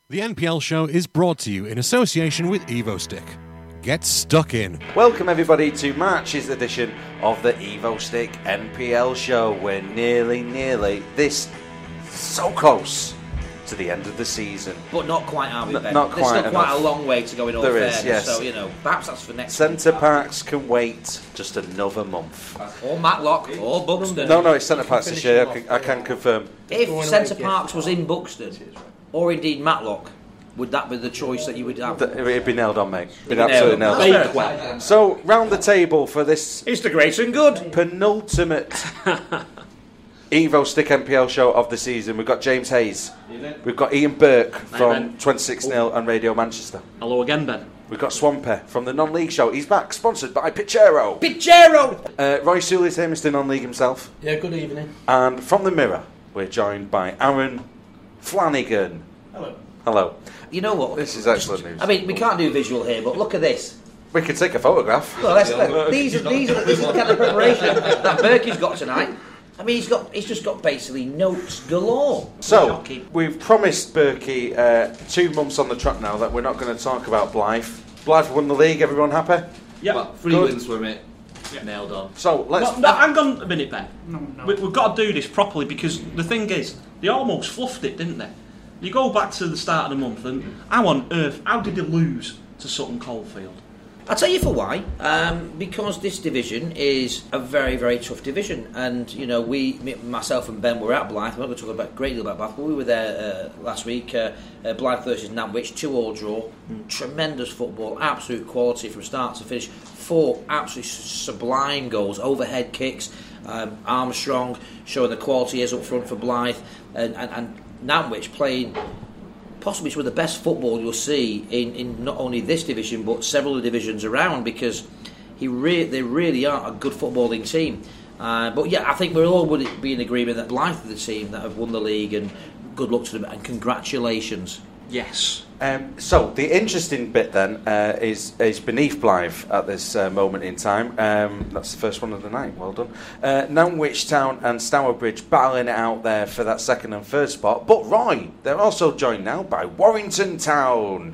The NPL show is brought to you in association with EvoStick. Get stuck in. Welcome everybody to March's edition of the EvoStick NPL show. We're nearly this so close to the end of the season. But not quite, are we, Ben? Not quite. There's still quite a long way to go in all there fairness, is, yes. So, perhaps that's for next Centre week. Parks can wait just another month. Or Matlock, or Buxton. No, it's Centre Parks this year, I can confirm. If Centre Parks was in Buxton, or indeed Matlock, would that be the choice that you would have? It'd be nailed on, mate. It'd be absolutely nailed on. Well. So, round the table for this... It's the great and good. Penultimate EvoStick NPL show of the season. We've got James Hayes. We've got Ian Burke from 26-0 and Radio Manchester. Hello again, Ben. We've got Swampy from the Non-League show. He's back, sponsored by Pichero. Roy Sooley's here, Mr. Non-League himself. Yeah, good evening. And from the Mirror, we're joined by Aaron Flanagan. Hello. You know what? This is excellent news. I mean, we can't do visual here, but look at this. We could take a photograph. Well, this is the kind of preparation that Berkey's got tonight. I mean, he's just got basically notes galore. So, we've promised Berkey 2 months on the trot now that we're not going to talk about Blythe. Blythe won the league, everyone happy? Yeah. 3 wins were it. Yeah. Nailed on. So, let's... No, hang on a minute, Ben. No. We've got to do this properly because the thing is, they almost fluffed it, didn't they? You go back to the start of the month and how on earth, how did they lose to Sutton Coldfield? I'll tell you for why. Because this division is a very, very tough division. And, myself and Ben were at Blythe. We're not going to talk a great deal about Blythe, but we were there last week. Blythe versus Nantwich, 2-2 draw. Tremendous football, absolute quality from start to finish. 4 absolutely sublime goals, overhead kicks. Armstrong showing the quality is up front for Blythe. And Nantwich playing possibly some of the best football you'll see in not only this division but several of the divisions around, because they really are a good footballing team. But yeah, I think we all would be in agreement that Blythe are the team that have won the league, and good luck to them and congratulations. Yes. So the interesting bit then is beneath Blythe at this moment in time. That's the first one of the night. Well done. Nantwich Town and Stourbridge battling it out there for that second and third spot. But Roy, they're also joined now by Warrington Town.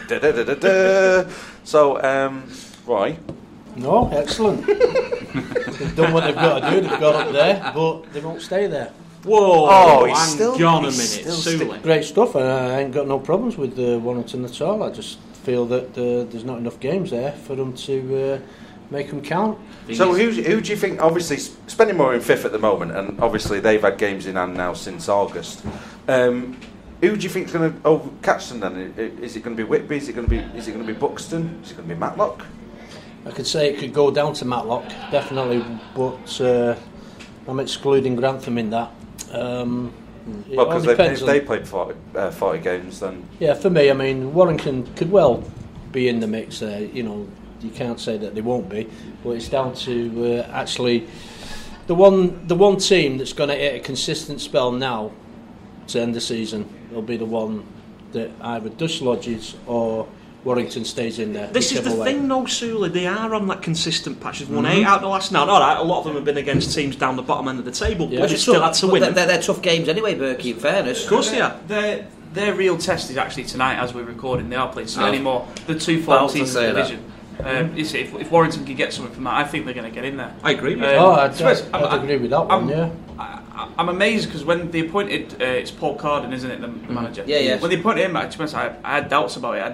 So, Roy. No, excellent. They've done what they've got to do. They've got up there, but they won't stay there. Whoa, hang on a minute, Sooley. Great stuff. I ain't got no problems with Warrington at all. I just feel that there's not enough games there for them to make them count. So who do you think, obviously Spennymoor in 5th at the moment, and obviously they've had games in hand now since August. Who do you think is going to catch them then? Is it going to be Whitby? Is it going to be Buxton? Is it going to be Matlock? I could say it could go down to Matlock, definitely, but I'm excluding Grantham in that. Well, because they played 40 games then. Yeah, for me, I mean, Warrington could well be in the mix there. You can't say that they won't be, but it's down to actually the one team that's going to hit a consistent spell now to end the season. Will be the one that either Dutch Lodges or Warrington stays in there. This is the thing, though, Sooley. They are on that consistent patch. They've won 8 out of the last 9. All right, a lot of them have been against teams down the bottom end of the table, but they still had to win. They're tough games anyway, Berkey, in fairness. Of course they are. Their real test is actually tonight as we're recording. They are playing anymore. The 2 form teams in the division. If Warrington can get something from that, I think they're going to get in there. I agree with you. I'd agree with that one, yeah. I'm amazed because when they appointed, it's Paul Carden, isn't it, the manager? Yeah. When they appointed him, I had doubts about it.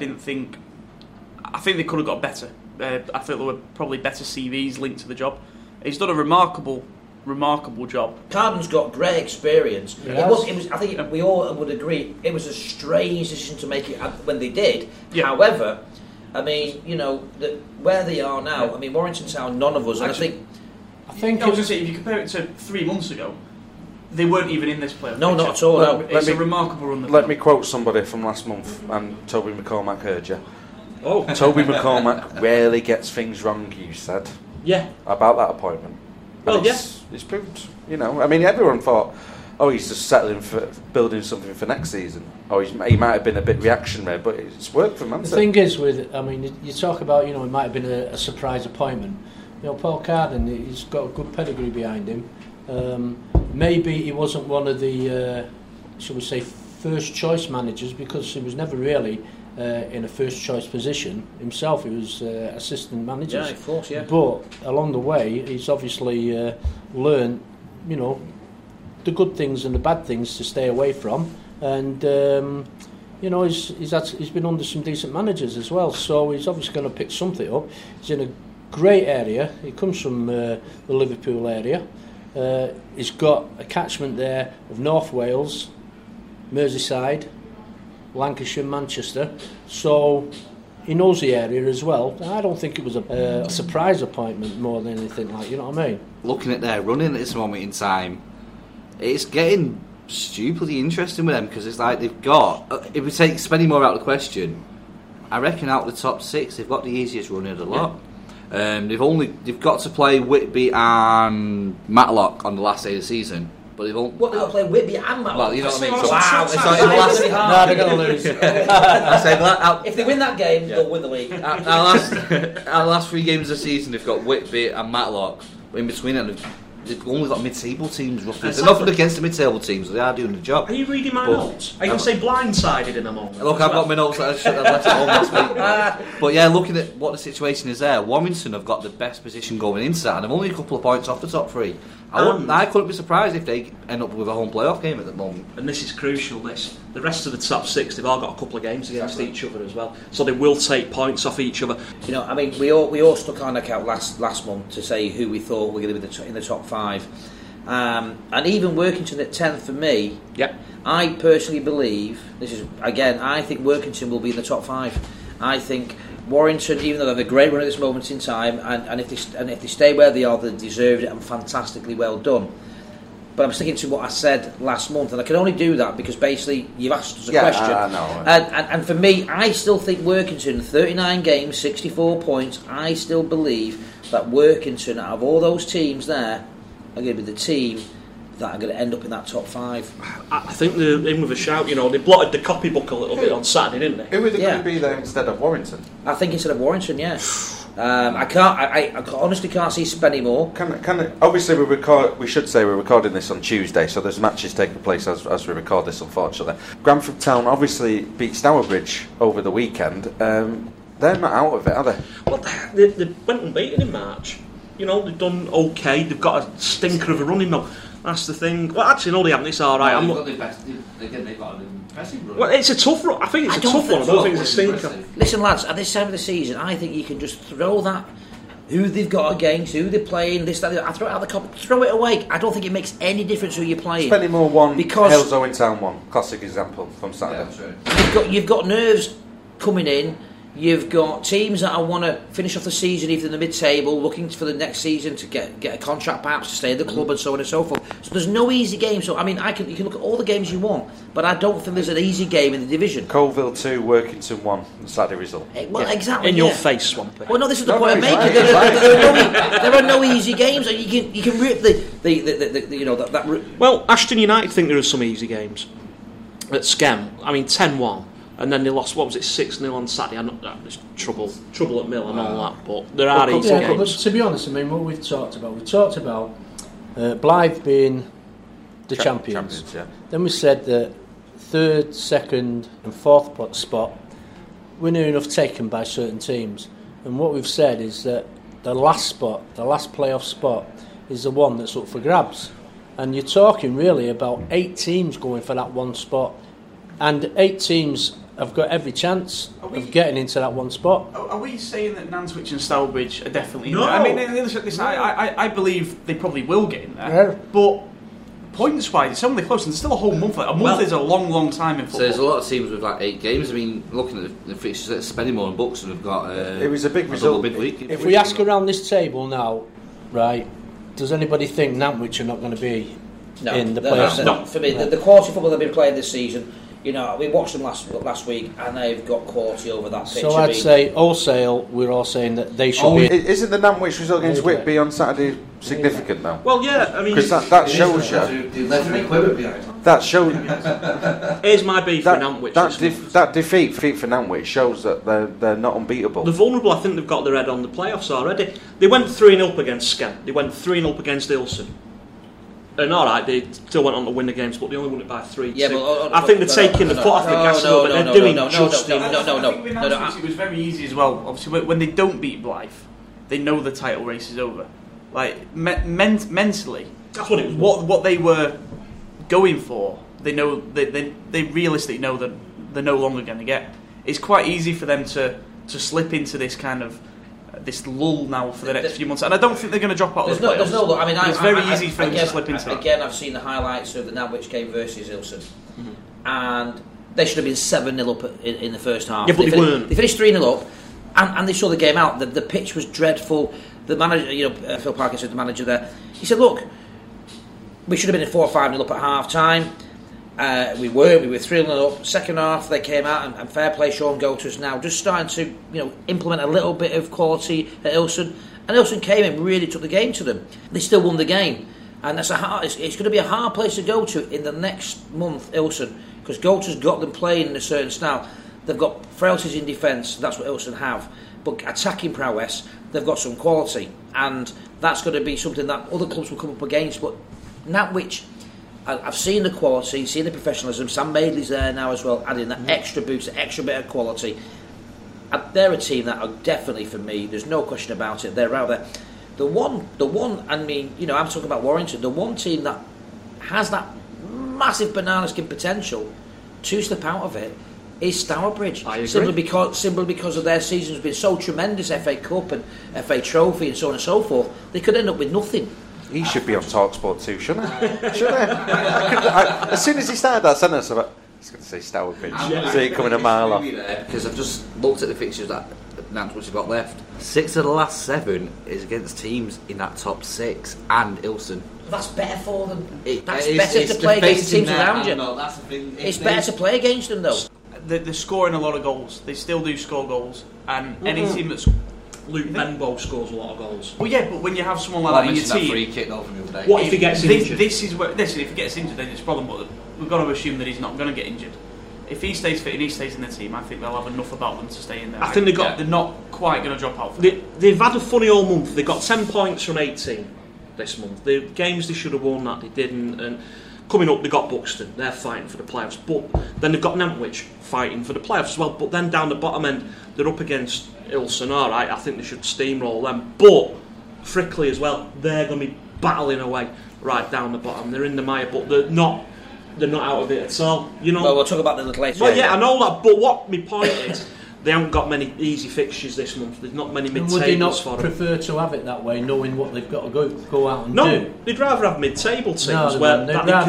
I think they could have got better. I think there were probably better CVs linked to the job. He's done a remarkable job. Carden's got great experience. Yes. It was. I think we all would agree it was a strange decision to make it when they did. Yeah. However, I mean, where they are now. I mean, Warrington Town, none of us. Actually, I think I was going to say, if you compare it to 3 months ago, they weren't even in this playoff. No, not at all. No. It's a remarkable run. Let me quote somebody from last month, and Toby McCormack heard you. Oh, Toby McCormack rarely gets things wrong, you said. Yeah. About that appointment. Well, it's proved, I mean, everyone thought, he's just settling for building something for next season. He might have been a bit reactionary, but it's worked for him, hasn't it? The thing is, you talk about, it might have been a surprise appointment. Paul Carden, he's got a good pedigree behind him. Maybe he wasn't one of the, shall we say, first choice managers because he was never really in a first choice position himself. He was assistant manager. Yeah, of course, yeah. But along the way, he's obviously learned, you know, the good things and the bad things to stay away from. And you know, he's been under some decent managers as well. So he's obviously going to pick something up. He's in a great area. He comes from the Liverpool area. He's got a catchment there of North Wales, Merseyside, Lancashire, Manchester, so he knows the area as well. I don't think it was a surprise appointment more than anything, like, you know what I mean? Looking at their running at this moment in time, it's getting stupidly interesting with them, because it's like they've got, if we take Spennymoor out of the question, I reckon out of the top 6 they've got the easiest running of the lot. They've got to play Whitby and Matlock on the last day of the season. But they've got to play Whitby and Matlock. Well, you know what I mean. Wow, it's like no, they're going to lose. If they win that game, they'll win the league. Our last 3 games of the season, they've got Whitby and Matlock. In between them, they've only got mid-table teams roughly. They're nothing against the mid-table teams. They are doing the job. Are you reading my notes? Are you going to say blindsided in a moment? Look, I've got my notes that I should have left at home last week. But yeah, looking at what the situation is there, Warrington have got the best position going into that, and they're only a couple of points off the top 3. I couldn't be surprised if they end up with a home playoff game at the moment. And this is crucial, this. The rest of the top 6, they've all got a couple of games against each other as well. So they will take points off each other. You know, I mean, we all stuck our neck out last month to say who we thought were going to be in the top 5. And even Workington at 10th for me, I personally believe, I think Workington will be in the top 5. I think Warrington, even though they have a great run at this moment in time, and if they stay where they are, they deserved it and fantastically well done. But I'm sticking to what I said last month, and I can only do that because basically you've asked us a question. And for me, I still think Workington, 39 games, 64 points, I still believe that Workington, out of all those teams there, are going to be the team that are going to end up in that top 5. I think they're in with a shout. You know, they blotted the copybook a little bit on Saturday, didn't they? Who were they going to be there instead of Warrington? I think instead of Warrington, yeah. I honestly can't see Spennymoor. Obviously, we should say we're recording this on Tuesday, so there's matches taking place as we record this, unfortunately. Grantham Town obviously beat Stourbridge over the weekend. They're not out of it, are they? Well, they went unbeaten in March. You know, they've done okay. They've got a stinker of a running though. That's the thing. Well, actually, no, they haven't. It's all right. They've got an impressive run. Well, it's a tough run. I think it's a tough one. I don't think it's a stinker. Listen, lads, at this time of the season, I think you can just throw that, who they've got against, who they're playing, this, that, I throw it out the cup, throw it away. I don't think it makes any difference who you're playing. Spennymoor won, Hales Owen Town won. Classic example from Saturday. Yeah, you've got nerves coming in. You've got teams that want to finish off the season either in the mid-table, looking for the next season to get a contract perhaps to stay in the club and so on and so forth. So there's no easy game. So I mean, you can look at all the games you want, but I don't think there's an easy game in the division. Colville 2, Workington 1, Saturday result. Well, exactly. In your face, Swampy. Well, no, this is the point I'm making. There are no easy games. You can rip that. Well, Ashton United think there are some easy games at Skem. I mean, 10-1. And then they lost, 6-0 on Saturday. There's trouble at Mill and all that, but there are easy games. But to be honest, I mean, what we've talked about Blythe being the champions. Then we said that 3rd, 2nd and 4th spot were near enough taken by certain teams. And what we've said is that the last playoff spot, is the one that's up for grabs. And you're talking really about 8 teams going for that one spot. And 8 teams have got every chance of getting into that one spot. Are we saying that Nantwich and Stourbridge are definitely in there? I mean, listen, I believe they probably will get in there. Yeah. But points-wise, it's only close, and there's still a whole month. A month is a long, long time in football. So there's a lot of teams with like 8 games. I mean, looking at the fixtures at Spennymoor and Buxton have got it was a big result. Midweek. If we ask around this table now, right, does anybody think Nantwich are not going to be in the playoffs? No, for me, the quality football they've been playing this season. You know, we watched them last week, and they've got quality over that pitch. So I'd say wholesale, we're all saying that they should be. Isn't the Nantwich result against Whitby on Saturday significant though? Well, yeah, I mean, because that shows you. That shows. Here's my beef for Nantwich. That defeat for Nantwich shows that they're not unbeatable. They're vulnerable. I think they've got their head on the playoffs already. They went 3-0 up against Skem. They went 3-0 up against Ilson. And all right, they still went on to win the games, but they only won it by 3-2. Yeah, but I think they're taking the foot off the gas a little bit. They're doing justice. It was very easy as well. Obviously, when they don't beat Blythe, they know the title race is over. Like mentally, that's what it was. What they were going for, they know they realistically know that they're no longer going to get. It's quite easy for them to slip into this kind of this lull now for the next few months, and I don't think they're going to drop out of the playoffs. There's no look. I mean, it's very easy for them to slip into that. Again, I've seen the highlights of the Nantwich game versus Ilson, and they should have been 7-0 up in the first half. Yeah, but they weren't. They finished 3-0 up, and they saw the game out. The pitch was dreadful. The manager, Phil Parkinson, the manager there, he said, "Look, we should have been 4 or 5-0 up at half time. We were 3-0 up. Second half, they came out and fair play. Sean Goater's now just starting to implement a little bit of quality at Ilson, and Ilson came and really took the game to them. They still won the game, and it's going to be a hard place to go to in the next month, Ilson, because Goater's got them playing in a certain style. They've got frailties in defence. That's what Ilson have, but attacking prowess, they've got some quality, and that's going to be something that other clubs will come up against. But Nantwich, I've seen the quality, seen the professionalism. Sam Madeley's there now as well, adding that extra boost, that extra bit of quality. They're a team that are definitely, for me, there's no question about it, they're out there. The one, I mean, I'm talking about Warrington, the one team that has that massive banana skin potential to slip out of it is Stourbridge. I agree. Simply because of their season's been so tremendous, FA Cup and FA Trophy and so on and so forth, they could end up with nothing. He should be on TalkSport too, shouldn't he? As soon as he started that sentence, I was going to say Stourbridge. See it coming a mile off. Because I've just looked at the fixtures that Nantwich have got left. 6 of the last 7 is against teams in that top 6 and Ilson. That's better for them. That's better to play against teams around you. No, that's the thing. It's better to play against them, though. They're scoring a lot of goals. They still do score goals, and any team that's Luke Benbow scores a lot of goals. Well, yeah, but when you have someone like that in your team, free kick though from the other day. What if he gets injured? This is if he gets injured, then it's a problem. But we've got to assume that he's not going to get injured. If he stays fit and he stays in the team, I think they'll have enough about them to stay in there. I think they're not quite going to drop out. They've had a funny all month. They got 10 points from 18 this month. The games they should have won that they didn't, and coming up they got Buxton. They're fighting for the playoffs, but then they've got Nantwich fighting for the playoffs as well. But then down the bottom end, they're up against Ilson. All right, I think they should steamroll them. But Frickley as well, they're going to be battling away right down the bottom. They're in the mire, but they're not out of it at all. Well, we'll talk about that a little later. Well, yeah, I know that. But what my point is, they haven't got many easy fixtures this month. There's not many mid-tables would they not for them. prefer to have it that way, knowing what they've got to go out and do? No, they'd rather have mid-table teams rather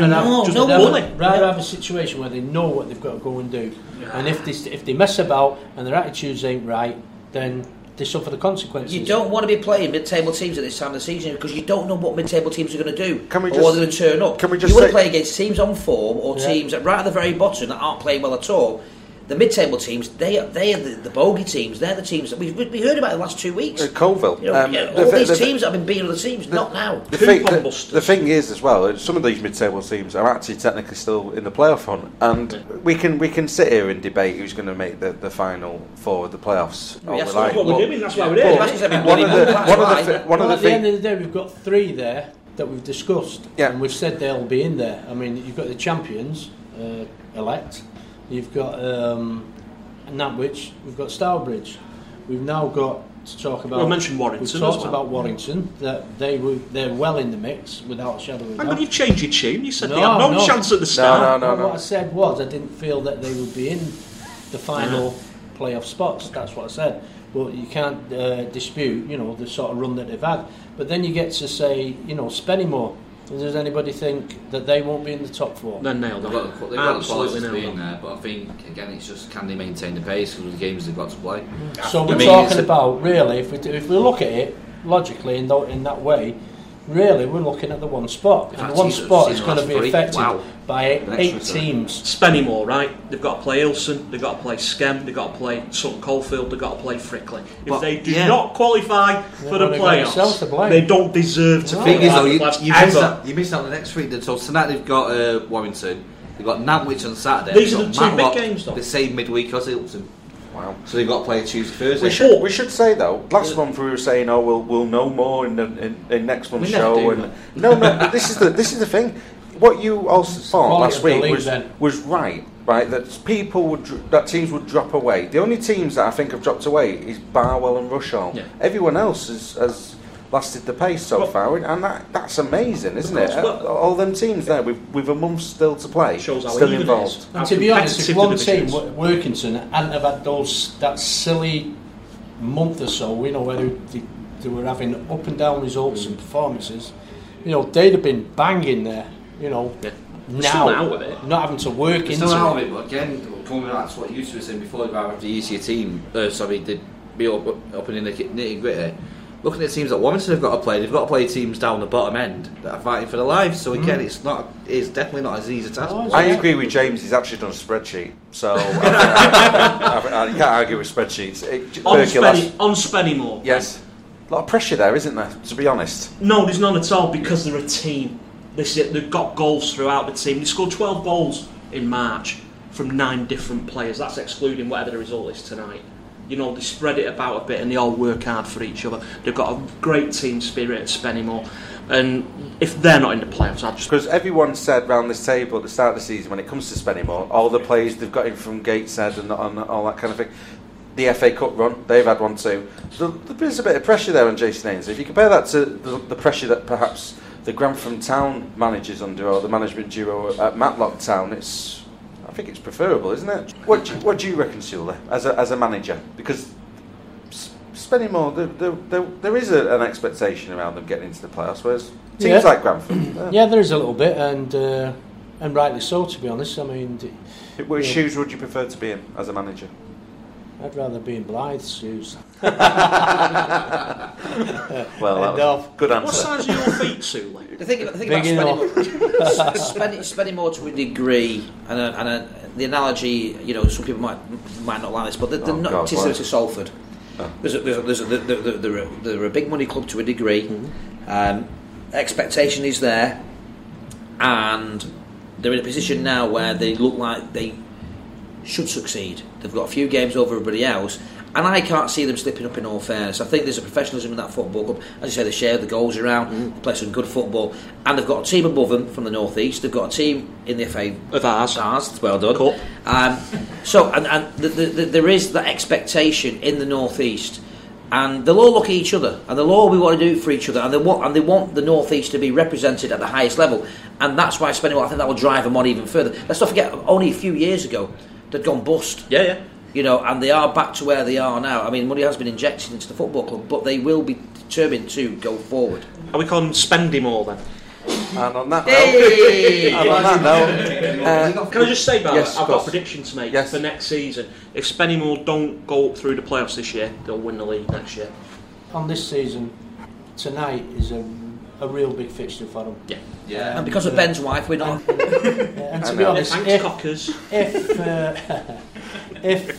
have a situation where they know what they've got to go and do. Yeah. And if they mess about and their attitudes ain't right, then they suffer the consequences. You don't want to be playing mid-table teams at this time of the season because you don't know what mid-table teams are going to do or they're going to turn up. You want to play against teams on form or teams right at the very bottom that aren't playing well at all. The mid-table teams, they are the bogey teams. They're the teams that we heard about in the last 2 weeks. Colville. All these teams that have been beating other teams, not now. The thing is, as well, some of these mid-table teams are actually technically still in the playoff run, and we can sit here and debate who's going to make the final 4 of the playoffs. That's what we're doing. That's why we're here. At the end of the day, we've got 3 there that we've discussed, and we've said they'll be in there. I mean, you've got the champions elect. You've got Nantwich, we've got Stourbridge. We've now got to talk about. Well, I mentioned Warrington. We've talked about Warrington, that they're well in the mix without a shadow of a doubt. And you've changed your tune. You said they had no chance at the start. No. What I said was I didn't feel that they would be in the final playoff spots. That's what I said. Well, you can't dispute, the sort of run that they've had. But then you get to say, Spennymoor. Does anybody think that they won't be in the top 4? They're nailed. They've got the quality to be in there, but I think again it's just can they maintain the pace with the games they've got to play. So we're talking about really, if we look at it logically in that way, really we're looking at the one spot, and the one spot is going to be affected by 8 teams. Spennymoor, right? They've got to play Ilson, they've got to play Skem, they've got to play Sutton Coldfield, they've got to play Frickley. If they do not qualify for the playoffs, they don't deserve to. The thing is, though, you missed out the next week. So tonight they've got Warrington, they've got Nantwich on Saturday. These are the 2 big games, though. The same midweek as Ilson. Wow. So they've got to play Tuesday, Thursday. We should say though. Last month we were saying, we'll know more in next month's show. No, but this is the thing. What you also thought last week was right. That teams would drop away. The only teams that I think have dropped away is Barwell and Rushall. Yeah. Everyone else has lasted the pace so far, and that's amazing, isn't it? All them teams there with a month still to play, shows how still involved. And to be honest, if one team, Workington, hadn't have had that silly month or so, where they were having up and down results and performances, they'd have been banging there. Now, out of it. Not having to work into out of it, but again, coming back to what you were saying before about the easier team, they'd be up in the nitty gritty. Looking at teams that Warrington have got to play, they've got to play teams down the bottom end that are fighting for their lives. So again, it's definitely not as easy a task. I agree with James. He's actually done a spreadsheet, so I can't argue with spreadsheets. On Spennymoor. Yes, a lot of pressure there, isn't there? To be honest. No, there's none at all because they're a team. They've got goals throughout the team. They scored 12 goals in March from 9 different players. That's excluding whatever the result is tonight. They spread it about a bit and they all work hard for each other. They've got a great team spirit at Spennymoor. And if they're not in the playoffs, because everyone said round this table at the start of the season, when it comes to Spennymoor, all the players they've got in from Gateshead and all that kind of thing, the FA Cup run, they've had one too. There's a bit of pressure there on Jason Ainsley. If you compare that to the pressure that perhaps the Grantham Town managers under, or the management duo at Matlock Town, I think it's preferable, isn't it? What do you reckon, Sula, as a manager? Because Spennymoor, there is an expectation around them getting into the playoffs, whereas teams like Grantham... Yeah, there is a little bit, and rightly so, to be honest. I mean... Which shoes would you prefer to be in as a manager? I'd rather be in Blythe's shoes. Well, that was a good answer. What size are your feet, Sue? The thing about Spennymoor to a degree, and the analogy, some people might not like this, but they're not similar to Salford. Oh. They're a big money club to a degree. Expectation is there, and they're in a position now where they look like they should succeed. They've got a few games over everybody else, and I can't see them slipping up, in all fairness. I think there's a professionalism in that football club. As you say, they share the goals around, they play some good football, and they've got a team above them from the North East. They've got a team in the FA of ours. Well done. Cool. There is that expectation in the North East, and they'll all look at each other, and they'll all want to do it for each other, and they want the North East to be represented at the highest level, and that's why I think that will drive them on even further. Let's not forget, only a few years ago they'd gone bust. Yeah. And they are back to where they are now. I mean, money has been injected into the football club, but they will be determined to go forward. Are we calling Spendymore then? And on that note, can I just say, Barry, yes, I've got a prediction to make for next season. If Spennymoor don't go up through the playoffs this year, they'll win the league next year. On this season, tonight is a real big fixture for them. Yeah. And because of Ben's wife, we're not. And to be honest, if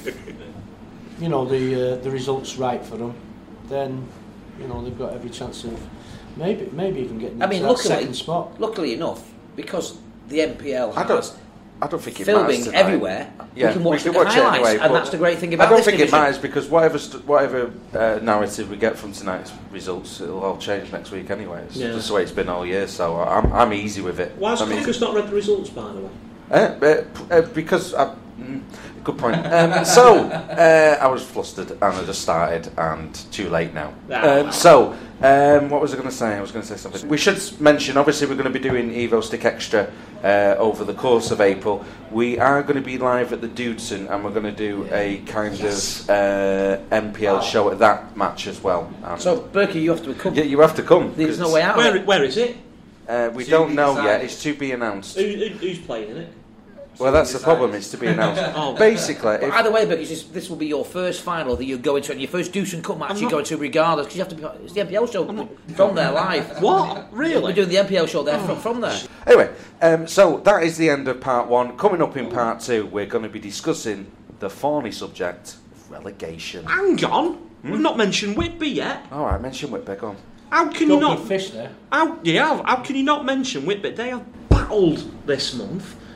the result's right for them, then they've got every chance of maybe even getting that second spot. Luckily enough, because the NPL I don't think it filming matters everywhere. Yeah, we can watch the watch highlights, it anyway, and that's the great thing about I don't this think division. it matters, because whatever narrative we get from tonight's results, it'll all change next week anyway. It's just the way it's been all year, so I'm easy with it. Why has Cockers not read the results, by the way? Because good point. I was flustered and I just started, and too late now. What was I going to say? I was going to say something. We should mention, obviously, we're going to be doing Evo Stick Extra over the course of April. We are going to be live at the Dudeston, and we're going to do a kind of MPL show at that match as well. So, Berkey, you have to come. Yeah, you have to come. There's no way out. Where is it? We don't know yet. It's to be announced. Who's playing in it? Well, that's the problem. It's to be announced. Basically, either way, Berkey, this will be your first final that you go into, and your first Dudeston Cup match you go into regardless, because you have to be. It's the MPL show from there live. What? Really? We're doing the MPL show there from there. Anyway, so that is the end of part 1. Coming up in part 2, we're going to be discussing the thorny subject of relegation. Hang on, we've not mentioned Whitby yet. All right, mention Whitby. Go on. How can you not fish there? How can you not mention Whitby? They have battled this month.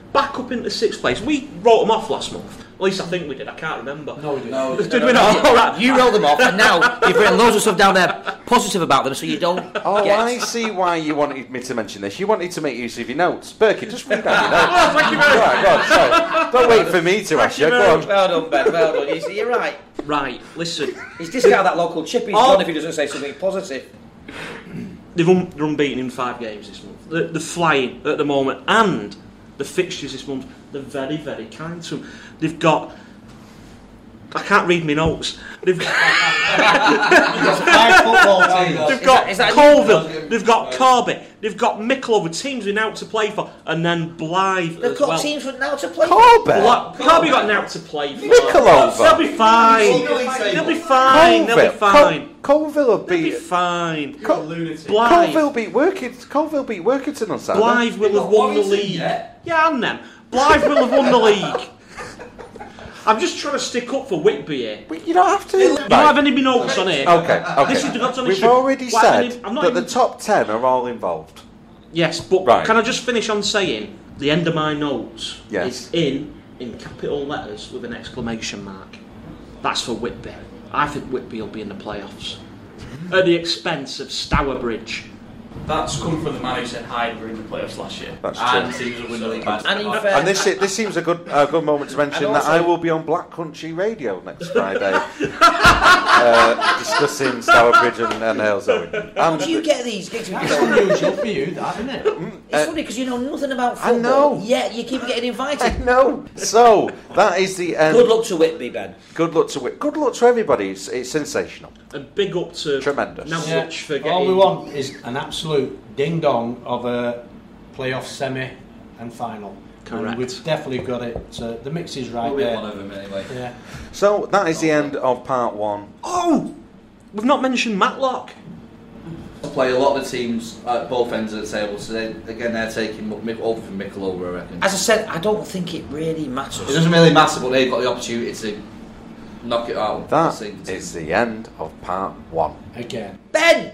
back up into 6th place. We wrote them off last month. At least I think we did. I can't remember. No, we didn't. Did we not? All right. You rolled them off, and now you've written loads of stuff down there positive about them, so you don't. Oh, get... I see why you wanted me to mention this. You wanted to make use of your notes. Berkey, just read out your notes. Oh, thank you very much. Right, go on, sorry. Don't wait for me to ask you. Go on. Well done, Ben. Well done. You see, you're right. Right, listen. He's discounted that local chip. He's gone if he doesn't say something positive. They're unbeaten in 5 games this month. They're flying at the moment, and the fixtures this month, they're very, very kind to them. They've got... I can't read my notes. They've got 5 football teams. They've got is that Colville, they've got Corby, they've got Mickle, with teams we're now to play for, and then Blythe They've as got well. teams now to play. Corby? Corby got now to play for. Michelova. They'll be fine. They'll be fine. They'll be fine. Colville will They'll be beat... fine. Colville Blythe. beat Workington on Saturday. Blythe will have won the league. Yeah, and them. Blythe will have won the league. I'm just trying to stick up for Whitby here. But you don't have to... You don't have any notes on here. Okay. This is the We've already said I'm not that even- the top 10 are all involved. Yes, but Right. can I just finish on saying the end of my notes Yes. is in capital letters with an exclamation mark. That's for Whitby. I think Whitby will be in the playoffs at the expense of Stourbridge. That's come from the man who said Hyde were in the playoffs last year. That's and true. teams will win the league match. And in fair, And this seems a good moment to mention And that also- I will be on Black Country Radio next Friday, discussing Stourbridge and Aylesbury. how do you get these gigs? That's unusual for you, that, isn't it? It's funny because you know nothing about I football. know. Yet you keep getting I invited. know. So that is the end. Good luck to Whitby, Ben. Good luck to everybody. It's sensational. And big up to Tremendous. Nantwich for getting... All we want is an absolute ding-dong of a playoff semi and final. Correct. And we've definitely got it. The mix is right We'll be there. one of them anyway. Yeah. So that is the end of part 1. Oh! We've not mentioned Matlock. Play a lot of the teams at both ends of the table, so they're taking over from Mickle, I reckon. As I said, I don't think it really matters. It doesn't really matter, but they've got the opportunity to knock it out. That is the end of part 1. Again. Ben!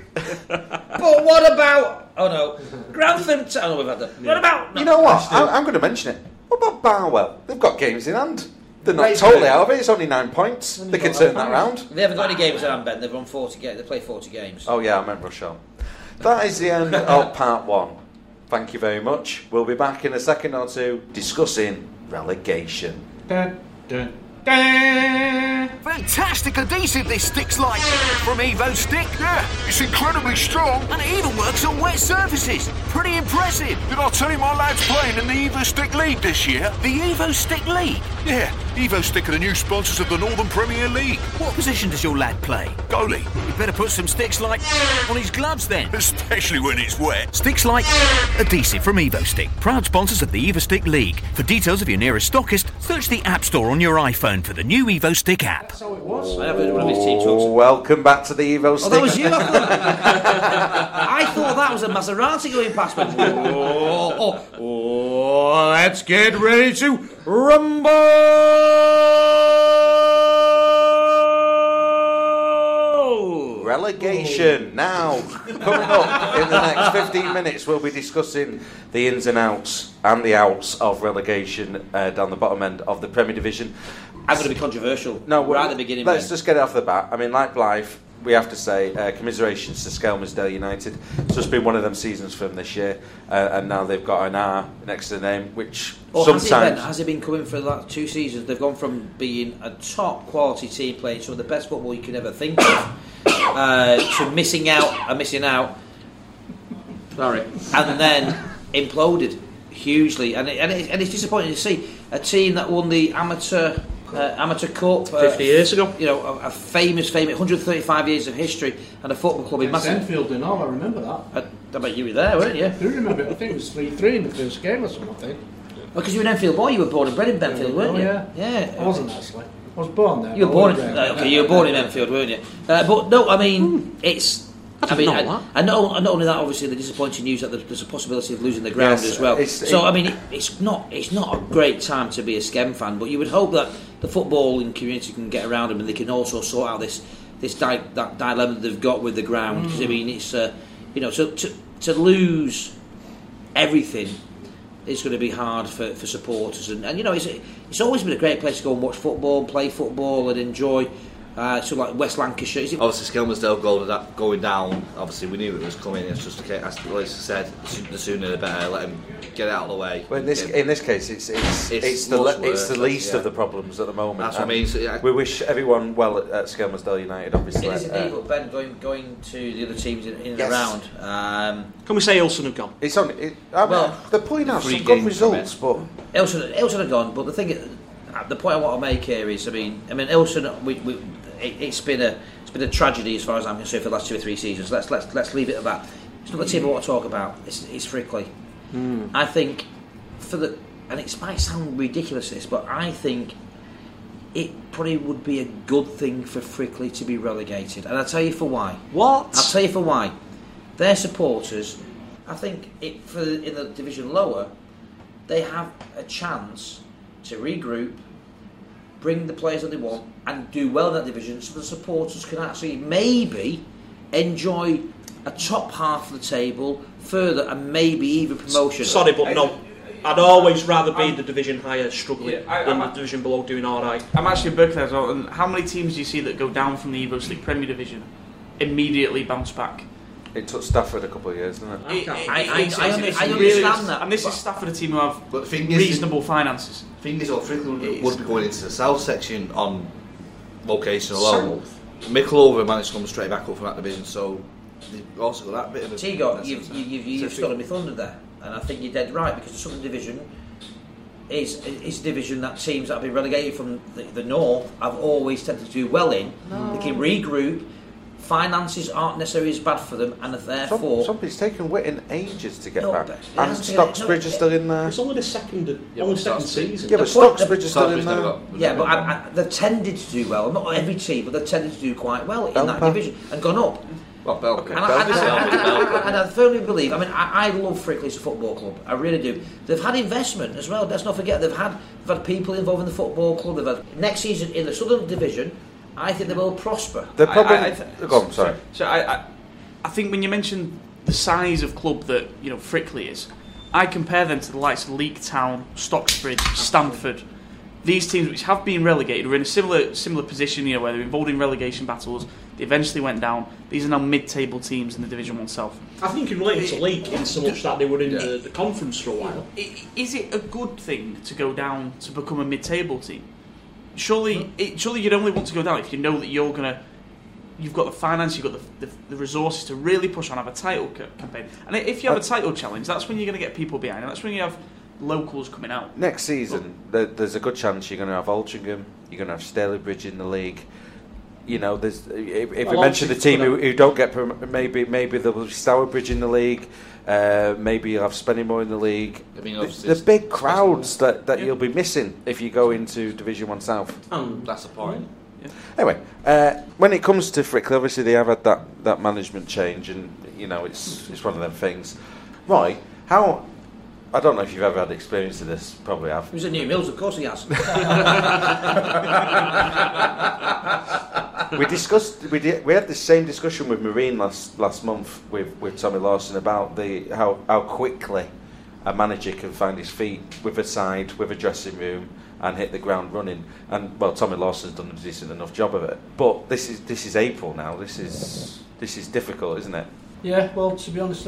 But what about... Oh no. Grantham... Oh no, we've had that. What about... You know what? I'm going to mention it. What about Barwell? They've got games in hand. They're not Right, totally but- out of it. It's only 9 points. They can turn that round. They haven't got any games in hand, Ben. They've won 40 games. They played 40 games. Oh yeah, I meant Rochelle. That is the end of part 1. Thank you very much. We'll be back in a second or two discussing relegation. Dun, dun, dun. Fantastic adhesive this stick's like from Evo Stick. Yeah, it's incredibly strong. And it even works on wet surfaces. Pretty impressive. Did I tell you my lad's playing in the Evo Stick League this year? The Evo Stick League. Yeah, Evo Stick are the new sponsors of the Northern Premier League. What position does your lad play? Goalie, You better put some Sticks Like on his gloves then. especially when it's wet. Sticks Like adhesive from Evo Stick. Proud sponsors of the Evo Stick League. For details of your nearest stockist, search the App Store on your iPhone for the new Evo Stick app. That's how it was. I have one of his team talks. Welcome back to the Evo Stick. Oh, that was you. I thought that was a Maserati going past me. Oh, let's get ready to rumble. Relegation now. Coming up in the next 15 minutes, we'll be discussing the ins and outs and the outs of relegation down the bottom end of the Premier Division. I'm going to be controversial. No, right at the beginning. Let's Ben. just get it off the bat. I mean, like Blythe, we have to say commiserations to Skelmersdale United. It's just been one of them seasons for them this year, and now they've got an R next to the name, which sometimes... Has it been coming for the last 2 seasons? They've gone from being a top quality team playing some of the best football you can ever think of to missing out. Sorry. And then imploded hugely, and it's disappointing to see a team that won the amateur cup 50 years ago. You know, a famous 135 years of history and a football club in Against massive. Enfield and all, I remember that. I bet you were there, weren't you? I do remember it. I think it was 3-3 in the first game or something. Because you were an Enfield boy. You were born and bred in Benfield, weren't you? Yeah. I wasn't actually. I was born there. You were I born. lived there. Okay, you were born in Enfield, weren't you? But no, I mean it's. I didn't know that. And not only that, obviously the disappointing news that there's a possibility of losing the ground Yes, as well. I mean, it's not a great time to be a Skem fan, but you would hope that the footballing community can get around them and they can also sort out this that dilemma that they've got with the ground. Because I mean, it's to lose everything is going to be hard for supporters, and it's always been a great place to go and watch football, play football, and enjoy. So like West Lancashire. Obviously, Skelmersdale going down. Obviously, we knew it was coming. It's just a case, as Lisa said, the sooner the better. Let him get it out of the way. Well, in this case, it's the least of the problems at the moment. That's what I mean. So, we wish everyone well at Skelmersdale United. Obviously, it is indeed. But Ben, going to the other teams in and around. Can we say Ilson have gone? It's on. They're pulling out some good results, but Ilson have gone. But the thing, the point I want to make here is, I mean, Ilson. It's been a tragedy as far as I'm concerned for the last 2 or 3 seasons. Let's leave it at that. It's not the team I want to talk about. It's Frickley. I think and it might sound ridiculous this, but I think it probably would be a good thing for Frickley to be relegated, and I'll tell you for why. What? I'll tell you for why. Their supporters, I think, in the division lower, they have a chance to regroup, bring the players that they want, and do well in that division, so the supporters can actually maybe enjoy a top half of the table further, and maybe even promotion. Sorry, but no. I'd always rather be the division higher struggling than the division below doing all right. I'm actually a Berkeley as well, and how many teams do you see that go down from the Evo Slick Premier Division immediately bounce back? It took Stafford a couple of years, didn't it? I understand that. And this is Stafford, a team who have reasonable finances. The thing is, Frickley would be going into the south section on location alone. Micklehove managed to come straight back up from that division, so they've also got that bit of a... T-Got, you've stolen me thunder there, and I think you're dead right, because the Southern Division is a division that teams that have been relegated from the north have always tended to do well in. No. They can regroup. Finances aren't necessarily as bad for them, and therefore... Somebody's taken Whitton ages to get back. And Stocksbridge is still in there. It's only the second season. Yeah, but Stocksbridge is still in there. Yeah, but they've tended to do well. Not every team, but they've tended to do quite well in that division and gone up. Well, Belper. And I firmly believe, I love Frickley as a football club. I really do. They've had investment as well. Let's not forget, they've had people involved in the football club. They've had next season in the Southern Division. I think they will prosper. The problem. Go on, sorry. So I think when you mention the size of club that Frickley is, I compare them to the likes of Leek Town, Stocksbridge, Stamford. These teams which have been relegated were in a similar position, where they're involved in relegation battles. They eventually went down. These are now mid-table teams in the Division 1 South. I think you can relate it to Leek in so much that they were in the conference for a while. Is it a good thing to go down to become a mid-table team? Surely you'd only want to go down if you know that you've got the finance, you've got the resources to really push on, have a title campaign. And if you have a title challenge, that's when you're going to get people behind, and that's when you have locals coming out. Next season, there's a good chance you're going to have Altrincham, you're going to have Stalybridge in the league. If we mention the team who don't get maybe there will be Stourbridge in the league. Maybe you'll have Spennymoor in the league. The big crowds that you'll be missing if you go into Division 1 South. That's the point. Yeah. Anyway, when it comes to Frickley, obviously they have had that management change, and it's one of them things. Right? I don't know if you've ever had experience of this. Probably have. He was at New Mills, of course he has. We had the same discussion with Marine last month with Tommy Lawson about how quickly a manager can find his feet with a side, with a dressing room, and hit the ground running. And Tommy Lawson's done a decent enough job of it. But this is April now. This is difficult, isn't it? Yeah. Well, to be honest,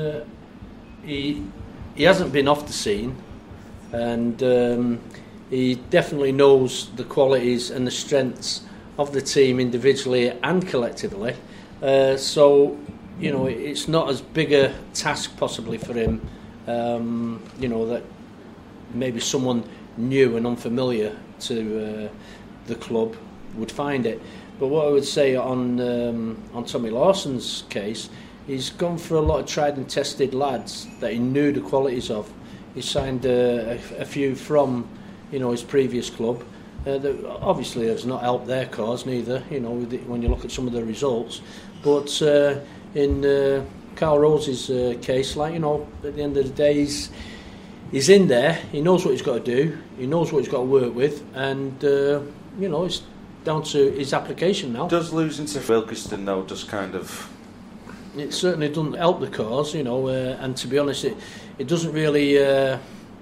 he hasn't been off the scene, and he definitely knows the qualities and the strengths of the team individually and collectively. So it's not as big a task possibly for him. That maybe someone new and unfamiliar to the club would find it. But what I would say on Tommy Lawson's case, he's gone for a lot of tried and tested lads that he knew the qualities of. He signed a few from his previous club. That obviously has not helped their cause neither. When you look at some of the results. But in Carl Rose's case, at the end of the day, he's in there. He knows what he's got to do. He knows what he's got to work with, and it's down to his application now. Does losing to Wilkeston though just kind of? It certainly doesn't help the cause, and to be honest, it doesn't really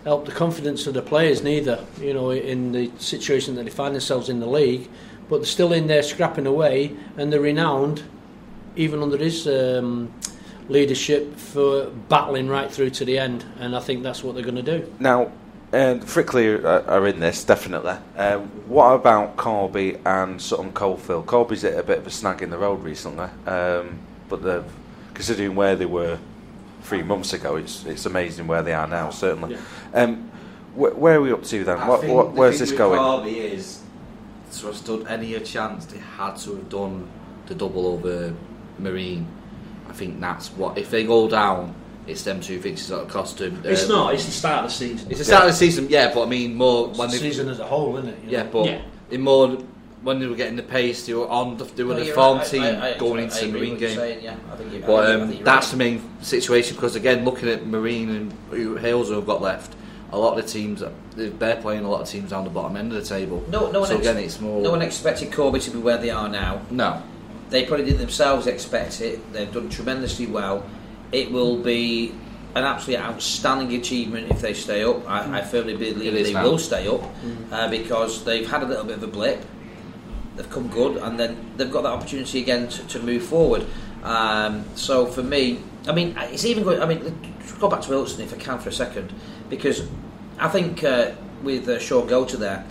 help the confidence of the players neither, you know, in the situation that they find themselves in the league, but they're still in there scrapping away, and they're renowned, even under his leadership, for battling right through to the end, and I think that's what they're going to do. Now, Frickley are in this, definitely. What about Corby and Sutton Coldfield? Corby's hit a bit of a snag in the road recently, but considering where they were 3 months ago, it's amazing where they are now, certainly. Yeah. Where are we up to then? Where's this going? Corby is, to have stood any chance, they had to have done the double over Marine. I think that's what, if they go down, it's them two fixtures that cost them. It's not. It's the start of the season. It's the start of the season, yeah. But I mean, more when the season as a whole, isn't it? Yeah, but in more when they were getting the pace, they were the form team going into the Marine game. But that's the main situation, because again, looking at Marine and who Hales have got left, a lot of the teams they're playing a lot of teams down the bottom end of the table. It's more. No one expected Corby to be where they are now. No, they probably didn't themselves expect it. They've done tremendously well. It will be an absolutely outstanding achievement if they stay up. I firmly believe they will stay up because they've had a little bit of a blip. They've come good, and then they've got that opportunity again to move forward. So for me, I mean, it's even good. I mean, let's go back to Wilson if I can for a second, because I think with Sean Gota there,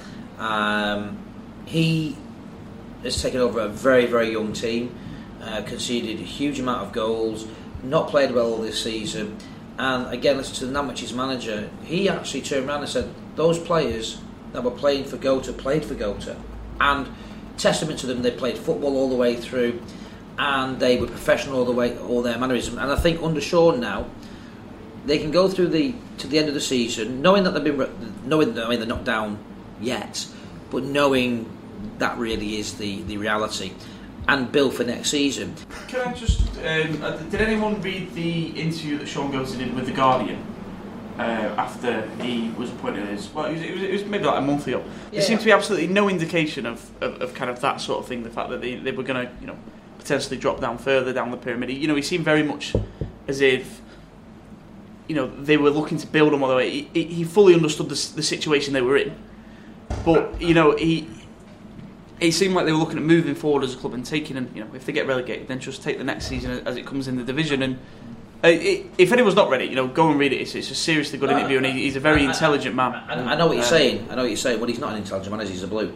he has taken over a very, very young team, conceded a huge amount of goals, not played well all this season, and again, listen to Nantwich's manager. He actually turned around and said those players that were playing for Gota played for Gota, and testament to them, they played football all the way through, and they were professional all the way, all their mannerism. And I think under Sean now, they can go through to the end of the season, knowing that they're not down yet, but knowing that really is the reality, and build for next season. Can I just did anyone read the interview that Sean Gota did with The Guardian after he was appointed as, well, it was maybe like a month ago? There seemed to be absolutely no indication of kind of that sort of thing, the fact that they were going to potentially drop down further down the pyramid. He seemed very much as if they were looking to build on all the way. He fully understood the situation they were in, but it seemed like they were looking at moving forward as a club and taking, if they get relegated, then just take the next season as it comes in the division. And if anyone's not ready, go and read it. It's a seriously good interview, and he's a very intelligent man. I know what you're saying. Well, he's not an intelligent man, he's a blue.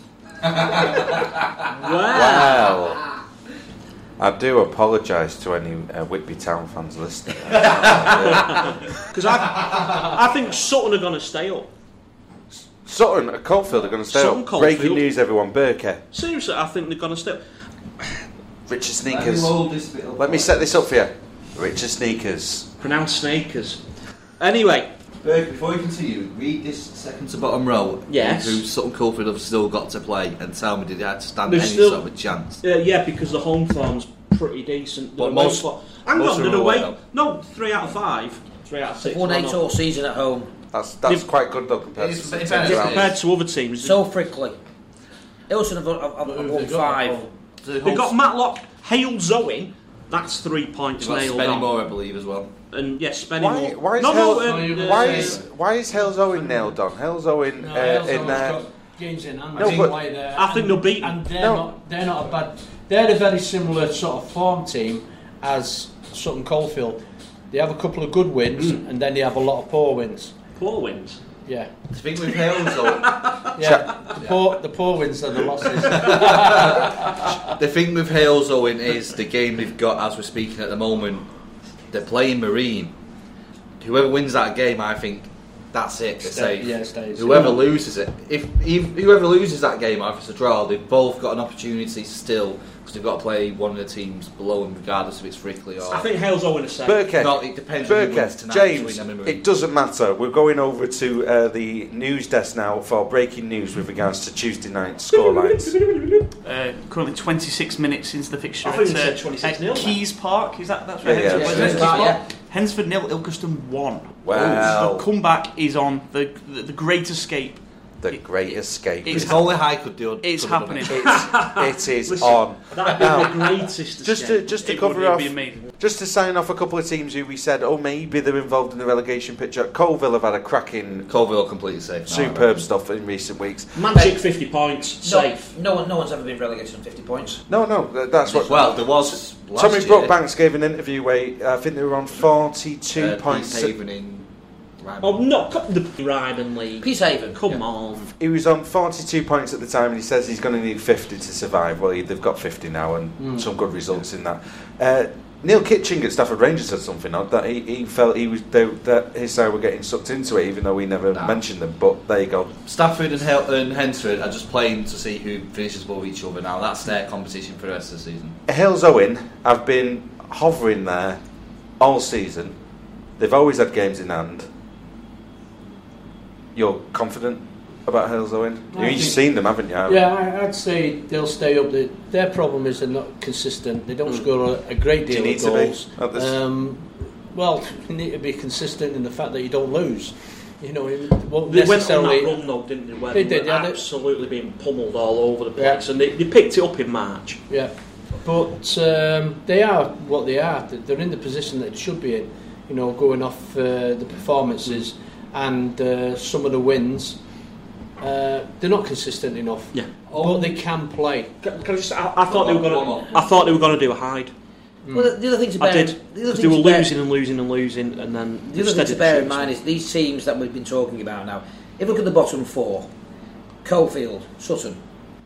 Wow. I do apologise to any Whitby Town fans listening. Because I think Sutton are going to stay up. Sutton and Coldfield are going to stay up. Breaking news, everyone. Burke. Seriously, I think they're going to stay up. Richard Sneakers. Let me set this up for you. Richard Sneakers. Pronounced Snakers. Anyway. Burke, before you continue, read this second to bottom row. Yes. Who Sutton Coldfield have still got to play, and tell me, did they have to stand any sort of a chance? Yeah, because the home form's pretty decent. But most 3 out of 5. 3 out of 6. Won 8 all season at home. That's quite good though compared to other teams. So Frickley. Ilson have won 5. They've got Matlock, Hales Owen. That's 3 points nailed on. Spennymoor, I believe, as well. And yes, Spennymoor. Why is Hales Owen nailed on? Hales Owen in there. Games in hand. I think they'll beat. And they're not a bad. They're a very similar sort of form team as Sutton Coldfield. They have a couple of good wins, and then they have a lot of poor wins. Poor wins? Yeah. The thing with Hales, though. The poor wins are the losses. The thing with Hales, Owen, is the game they've got as we're speaking at the moment. They're playing Marine. Whoever wins that game, I think that's it. They're safe. Yeah, stays. Whoever loses it, if whoever loses that game, either it's a draw, they've both got an opportunity still, because they've got to play one of the teams below them, regardless if it's Frickley or. I think Hales Owen are safe. It depends. James, it doesn't matter. We're going over to the news desk now for breaking news with regards to Tuesday night scorelines. Currently 26 minutes into the fixture. I think you said 26-0. Keys Park, that's where Hensford Park. Hensford 0, Ilkeston 1. Wow. The comeback is on. The Great Escape. The Great Escape. It's only high could do. It's happening. It is on. That'd be the greatest just to cover Just to sign off a couple of teams who we said, maybe they're involved in the relegation picture. Colville have had a cracking, Colville completely safe. superb stuff in recent weeks. Magic 50 points, safe. No one's ever been relegated on 50 points. No, that's what. Well, there was. Tommy last year. Brookbanks gave an interview where I think they were on 42 points. Peacehaven in Ryman. Oh, not the Ryman League. Peacehaven. Come on. He was on 42 points at the time, and he says he's going to need 50 to survive. Well, they've got 50 now, and some good results in that. Neil Kitching at Stafford Rangers said something odd that he felt that his side were getting sucked into it, even though we never mentioned them. But there you go. Stafford and Hensford are just playing to see who finishes above each other now. That's their competition for the rest of the season. Hales Owen have been hovering there all season. They've always had games in hand. You're confident about Hales Owen? You've seen them, haven't you? Yeah, I'd say they'll stay up. Their problem is they're not consistent. They don't score a great deal of goals. Well, you need to be consistent in the fact that you don't lose. You know, it won't they necessarily. went on that run though, didn't they? Where They they did, were yeah, absolutely being pummeled all over the place, and they picked it up in March. Yeah, but they are what they are. They're in the position that they should be in. You know, going off the performances and some of the wins. They're not consistent enough. Yeah, but they can play. Can I just? I thought they were going to. I thought they were going to do a hide. Well, the other thing to bear, I did. Because they were losing, and then the other thing to bear in mind is these teams that we've been talking about now. If you look at the bottom four, Coalfield, Sutton.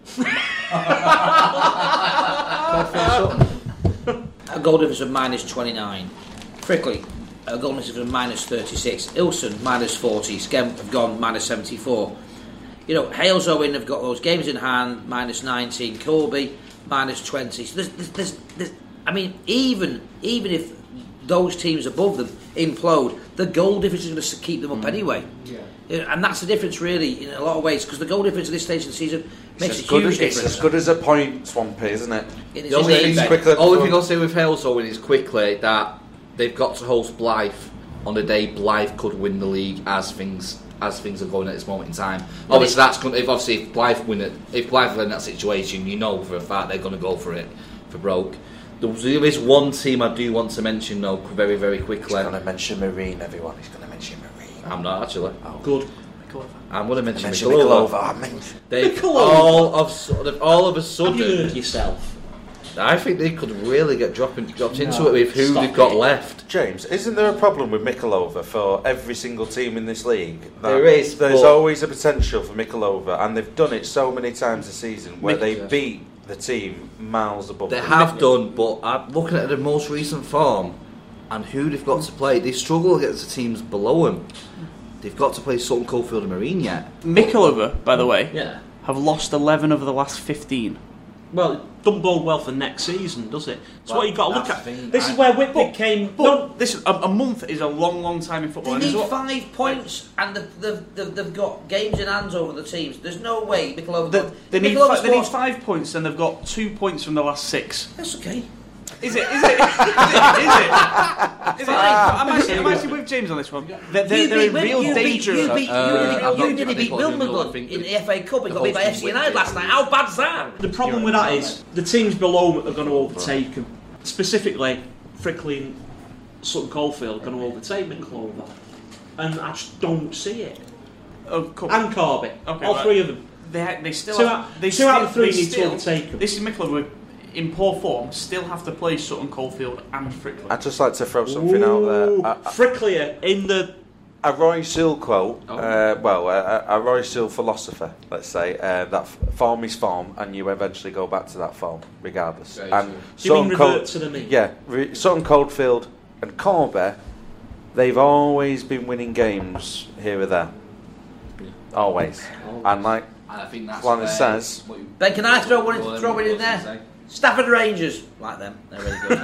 A goal difference of -29. Frickley, a goal difference of -36. Ilson -40. Skemp have gone -74. You know, Hales Owen have got those games in hand, -19. Corby -20. So there's I mean, even if those teams above them implode, the goal difference is going to keep them up anyway. Yeah. And that's the difference, really, in a lot of ways, because the goal difference at this stage of the season makes a huge difference. It's as good as a point, Swampy, isn't it? The only thing I'll say with Hales Owen is quickly that they've got to host Blythe on the day Blythe could win the league as things are going at this moment in time. Obviously, that's going. If Blythe are in that situation, you know for a fact they're going to go for it for broke. There is one team I do want to mention though, very very quickly. He's going to mention Marine, everyone. He's going to mention Marine. I'm not actually. Oh, good. I'm going to mention Mikulova. They've all of a sudden. Have you heard yourself? I think they could really get dropped into it with who they've got left. James, isn't there a problem with Mikulova for every single team in this league? There is. There's always a potential for Mikulova, and they've done it so many times this season where they beat the team miles above. They have done, but I'm looking at the most recent form and who they've got to play. They struggle against the teams below them. They've got to play Sutton, Coalfield and Marine yet. Mikulova, by the way, Yeah. have lost 11 of the last 15. Well, it doesn't bode well for next season, does it? That's what you've got to look at. thing. This is where Whitby came. But this a month is a long time in football. They and need there's 5 points, and they've got games in hands over the teams. There's no way Mikulova. They need Mikulova 5 points, and they've got 2 points from the last 6. That's okay. Is it? Is it? I'm actually with James on this one. They're in real danger. You didn't beat Wimbledon in the FA Cup and got beat by FC United last night. How bad's that? The problem with that is the teams below them are going to overtake them. Specifically, Frickley and Sutton Coalfield are going to overtake Mikulova. And I just don't see it. Oh, cool. And Corby. Okay, all three of them. They still Two have, out of three need to overtake them. This is Mikulova in poor form. Still have to play Sutton Coalfield and Frickley. I'd just like to throw something out there. Frickley in the... A Roy Seale quote, a Roy Seale philosopher, let's say, that form is form, and you eventually go back to that form, regardless. Very and true. Do you mean revert to the mean? Yeah, Sutton Coalfield and Corby, they've always been winning games here or there. Always. And like And I think that's Flanagan says... Ben, can I throw one in there? Stafford Rangers, like them. They're really good.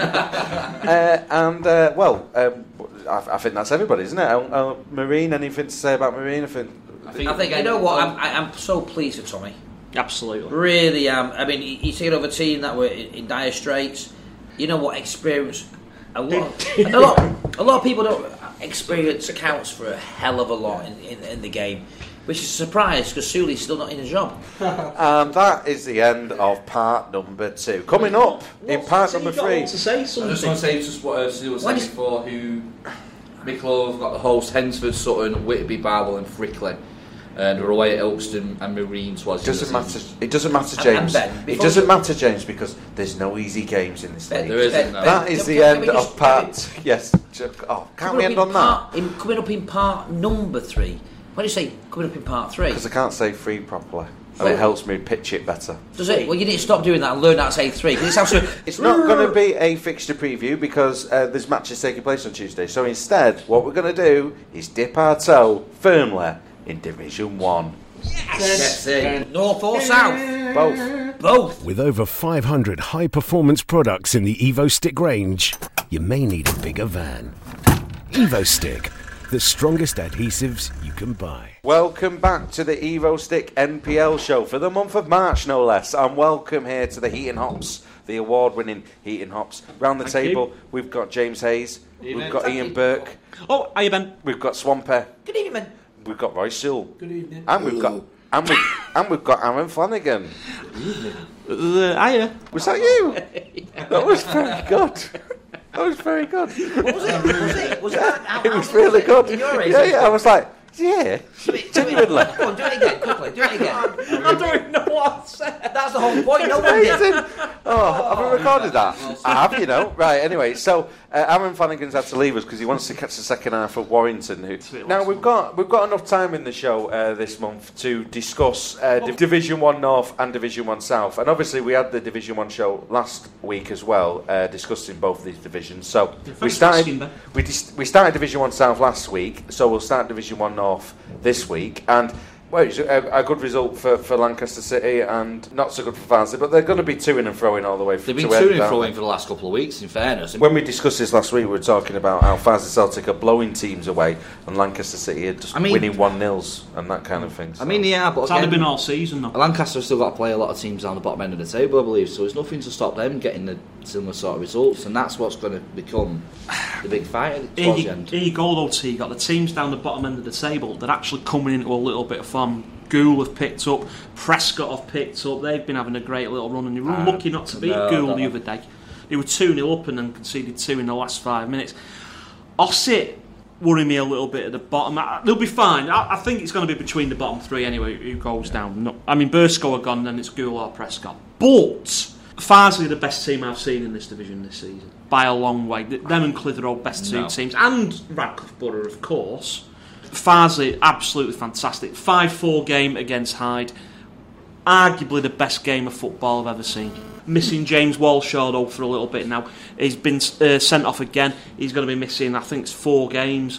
I think that's everybody, isn't it? Marine, anything to say about Marine? I think you know what? I'm so pleased for Tommy. Absolutely. Really am. I mean, he's taken over a team that were in dire straits. You know what? Experience. A lot of people don't. Experience counts for a hell of a lot in the game. which is a surprise because Sully's still not in a job. And that is the end of part number 2. Coming up in part number 3. I just want to say just what Stu was saying before, who Micklow have got the host Hensford, Sutton, Whitby, Barwell and Frickley. And we're away at Ilkeston and Marines. It doesn't matter, James. It doesn't matter, James, because there's no easy games in this league. There isn't. That is the end of part. Yes. Oh, can't we end on that? Coming up in part number 3. Why do you say coming up in part 3? Because I can't say 3 properly, and it helps me pitch it better. Does it? Well, you need to stop doing that and learn how to say 3. It's not going to be a fixture preview because there's matches taking place on Tuesday. So instead, what we're going to do is dip our toe firmly in Division 1. Yes! North or south? Both. With over 500 high-performance products in the EvoStick range, you may need a bigger van. EvoStick, the strongest adhesives you can buy. Welcome back to the EvoStick NPL show for the month of March, no less. And welcome here to the Heaton Hops, the award-winning Heaton Hops. Round the table, we've got James Hayes, we've got Ian Burke. Oh, hiya, Ben. We've got Swampy. Good evening, Ben. We've got Roy Sewell. Good evening. And we've got Aaron Flanagan. Hiya. Was that you? That was very good. That was very good. What was it? It was really good. Yeah, I was like, yeah, genuinely. Come on, do it again, quickly. Do it again. I don't even know what I said. That's the whole point. No one did. Oh, have we recorded that? I have, you know. Right, anyway, so Aaron Flanagan's had to leave us because he wants to catch the second half of Warrington. Now, we've got enough time in the show this month to discuss Division 1 North and Division 1 South. And obviously, we had the Division 1 show last week as well, discussing both these divisions. So we started Division 1 South last week, so we'll start Division 1 North this week. And well, it's a good result for Lancaster City and not so good for Farnsley, but they're going to be to-ing and throwing all the way. They've been to-ing and throwing for the last couple of weeks, in fairness. When we discussed this last week, we were talking about how Farnsley Celtic are blowing teams away and Lancaster City are just winning 1-0s and that kind of thing. So. I mean, yeah, but it's hardly been all season, though. Lancaster have still got to play a lot of teams down the bottom end of the table, I believe, so there's nothing to stop them getting the similar sort of results, and that's what's going to become the big fight towards the end. Here you go, though, T. You got the teams down the bottom end of the table that are actually coming into a little bit of form. Gould have picked up, Prescott have picked up. They've been having a great little run, and they were lucky not to beat Gould the other day. They were 2-0 up and then conceded 2 in the last 5 minutes. Ossett worry me a little bit at the bottom. They'll be fine. I think it's going to be between the bottom 3 anyway, who goes down. No, I mean, Burscough are gone, then it's Gould or Prescott. But Farnsley are the best team I've seen in this division this season, by a long way. Them and Clitheroe, best 2 teams. And Radcliffe Borough, of course. Farnsley, absolutely fantastic. 5-4 game against Hyde. Arguably the best game of football I've ever seen. Missing James Walshaw though for a little bit now. He's been sent off again. He's going to be missing, I think it's 4 games.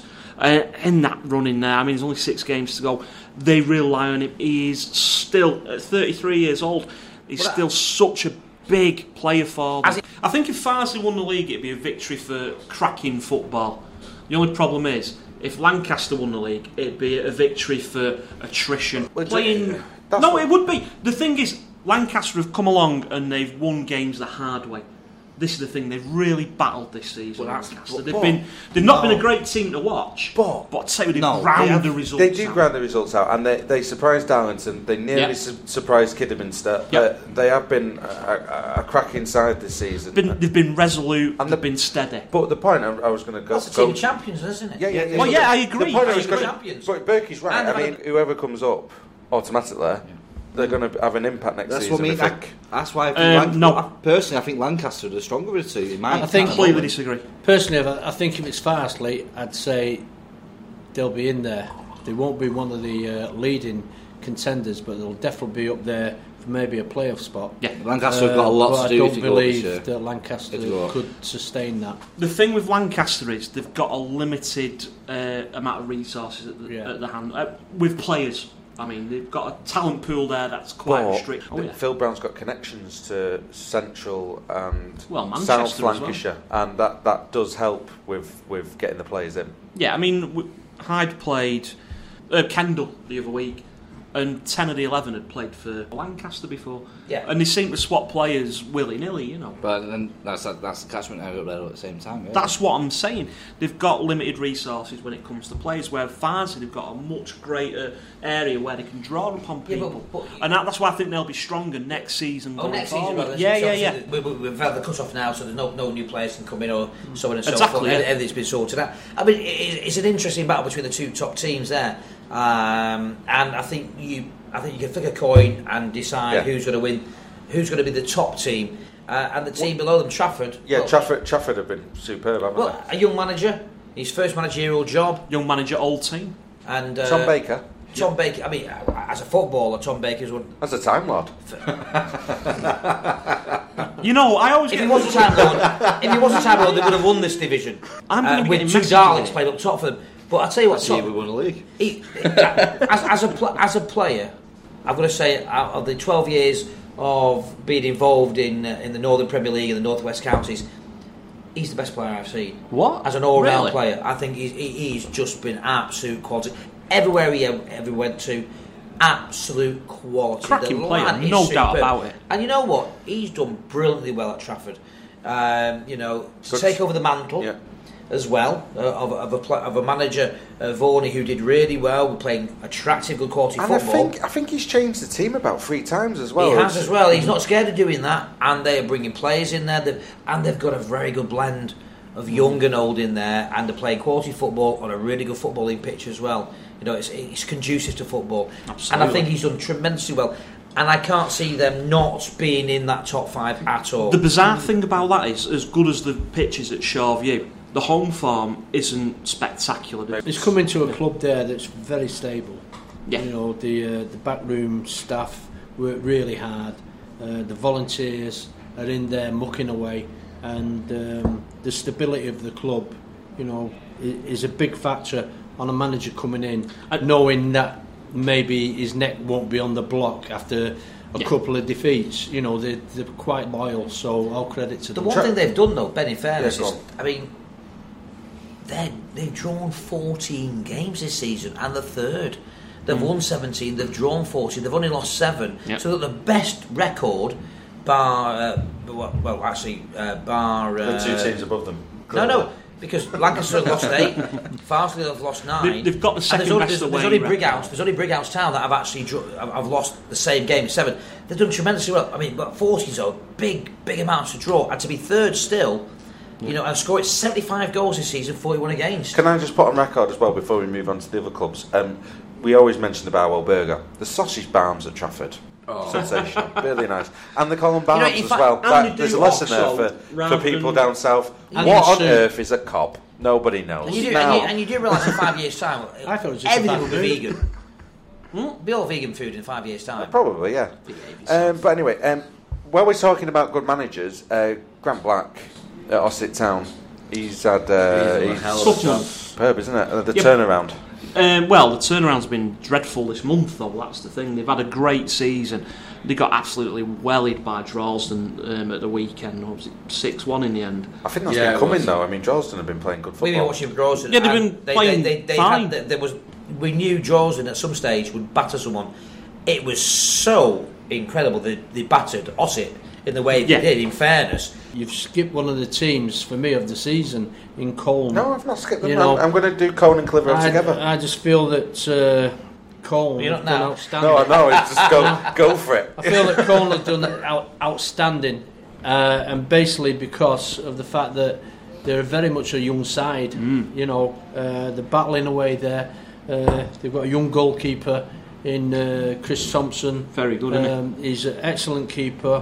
In that running there, I mean, there's only 6 games to go. They rely on him. He is still, at 33 years old, he's still such a big player for them. I think if Farnsley won the league, it'd be a victory for cracking football. The only problem is, if Lancaster won the league, it'd be a victory for attrition. It would be. The thing is, Lancaster have come along and they've won games the hard way. This is the thing, they've really battled this season. They've not been a great team to watch, but I'd say they ground the results out. They do ground the results out, and they surprised Darlington. They nearly surprised Kidderminster. They have been a cracking side this season. They've been resolute and they've been steady. But the point I was going to go... That's the team of champions, isn't it? Yeah. Well, I agree. The point I was going to... But Burke's right. I mean, whoever comes up, automatically... They're going to have an impact next season. That's what I mean. That's why personally, I think Lancaster are the stronger of the 2. I think completely disagree. Personally, I think if it's Farnsley, I'd say they'll be in there. They won't be one of the leading contenders, but they'll definitely be up there for maybe a playoff spot. Yeah, Lancaster have got a lot to do. I don't believe that Lancaster could sustain that. The thing with Lancaster is they've got a limited amount of resources at the hand with players. I mean, they've got a talent pool there that's quite restricted. Phil Brown's got connections to Central and Manchester South Lancashire, and that does help with getting the players in. Yeah, I mean, Hyde played Kendall the other week. and 10 of the 11 had played for Lancaster before. Yeah. And they seem to swap players willy-nilly, you know. But then that's the catchment area up there at the same time. Really. That's what I'm saying. They've got limited resources when it comes to players, where Farnsley, they've got a much greater area where they can draw upon people. And that's why I think they'll be stronger next season. Next season, well, yeah. We've had the cut-off now, so there's no new players can come in or so on and so Exactly, forth. yeah. Everything's been sorted out. I mean, it's an interesting battle between the two top teams there. And I think you can flick a coin and decide who's going to win, who's going to be the top team, and the team below them, Trafford. Yeah, Trafford have been superb, haven't they? A young manager, his first managerial job. Young manager, old team. And Tom Baker. Tom Baker. I mean, as a footballer, Tom Baker's one. As a Time Lord. You know, I always. If he was a Time Lord, they would have won this division. With two darlings played up top for them. But I'll tell you what, Tom, we won the league. As a player, I've got to say, out of the 12 years of being involved in the Northern Premier League and the North West Counties, he's the best player I've seen. What? As an all-round Really? player, I think he's just been absolute quality. Everywhere he ever went to, absolute quality. Cracking The player, lad no is doubt superb. about it. And you know what? He's done brilliantly well at Trafford. To take over the mantle. Yeah. As well of a manager, Varney, who did really well, playing attractive, good quality And football. I think he's changed the team about 3 times as well. He has as well. He's not scared of doing that, and they are bringing players in there, and they've got a very good blend of young and old in there, and they're playing quality football on a really good footballing pitch as well. You know, it's conducive to football. Absolutely. And I think he's done tremendously well. And I can't see them not being in that top 5 at all. The bizarre thing about that is, as good as the pitch is at Shoreview, the home form isn't spectacular. It's coming to a club there that's very stable. Yeah. You know, the backroom staff work really hard. The volunteers are in there mucking away, and the stability of the club, you know, is a big factor on a manager coming in, knowing that maybe his neck won't be on the block after a couple of defeats. You know, they're quite loyal, so all credit to them. The one thing they've done, though, Ben, in fairness, Yeah, is, I mean, they've drawn 14 games this season, and the third. They've won 17, they've drawn 14, they've only lost 7. Yep. So that the best record, bar... bar... The 2 teams above them. No, because Lancaster have lost 8, Farnsley have lost 9. They've got the second best away There's only record. Brighouse Town that have actually have lost the same game, 7. They've done tremendously well. I mean, but 40's a big amounts to draw, and to be third still, you know, and scored 75 goals this season, 41 against. Can I just put on record as well before we move on to the other clubs? We always mention the Barwell Burger. The sausage barms at Trafford. Sensational. Really nice. And the Colin Barms in as fact, well. and they There's a do lesson there Oxo for rather people than- down south. And What on soup. earth is a cob? Nobody knows. And you do, Now- and you do realise in 5 years' time, I thought it was just everything a will bad be food. vegan. Be all vegan food in 5 years' time. Probably, yeah. But anyway, while we're talking about good managers, Grant Black at Ossett Town, he's had he's Tough month. superb, isn't it? The Yeah. turnaround. Well, the turnaround's been dreadful this month, though. That's the thing. They've had a great season. They got absolutely wellied by Droylsden at the weekend. What was it, 6-1 in the end? I think that's been coming though. I mean, Droylsden have been playing good football. We've been watching Droylsden. Yeah, they've and been playing fine. We knew Droylsden at some stage would batter someone. It was so incredible that they battered Ossett in the way they did, in fairness. You've skipped one of the teams, for me, of the season in Colne. No, I've not skipped them. You know, I'm going to do Cone and Clitheroe together. I just feel that Colne You're have not done now. outstanding. No, I know. It's just go for it. I feel that Colne have done outstanding, and basically because of the fact that they're very much a young side. You know, they're battling away there. They've got a young goalkeeper in Chris Thompson. Very good, isn't He's an excellent keeper.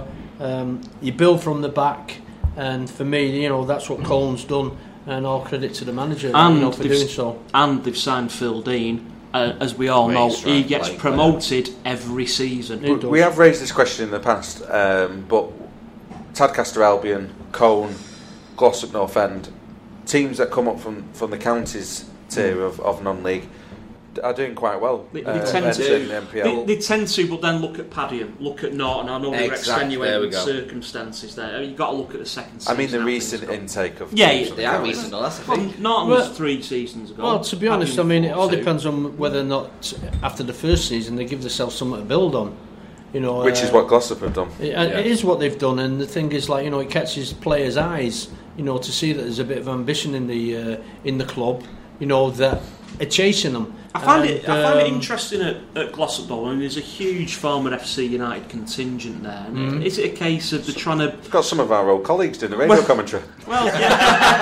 You build from the back, and for me, you know, that's what Colne's done, and all credit to the manager, And you know, for they've doing so. And they've signed Phil Dean. As we all Great know, strike, he gets like promoted every season. He does. We have raised this question in the past, but Tadcaster Albion, Cone, Glossop North End, teams that come up from the counties tier of non-league, are doing quite well. They in tend the NPL. they tend to, but then look at Padiham, look at Norton. I know there were extenuating circumstances there. You've got to look at the second season. I mean, the recent intake of... they are recent, though, that's the thing. Norton was 3 seasons ago. Well, to be honest, I mean, it all depends on whether or not, after the first season, they give themselves something to build on. You know, which is what Glossop have done. It is what they've done, and the thing is, like, you know, it catches players' eyes, you know, to see that there's a bit of ambition in the club, you know, that are chasing them. I find it interesting at Glossop, though, and there's a huge former FC United contingent there. And is it a case of they're trying to... We've got some of our old colleagues doing the radio commentary. Well, yeah.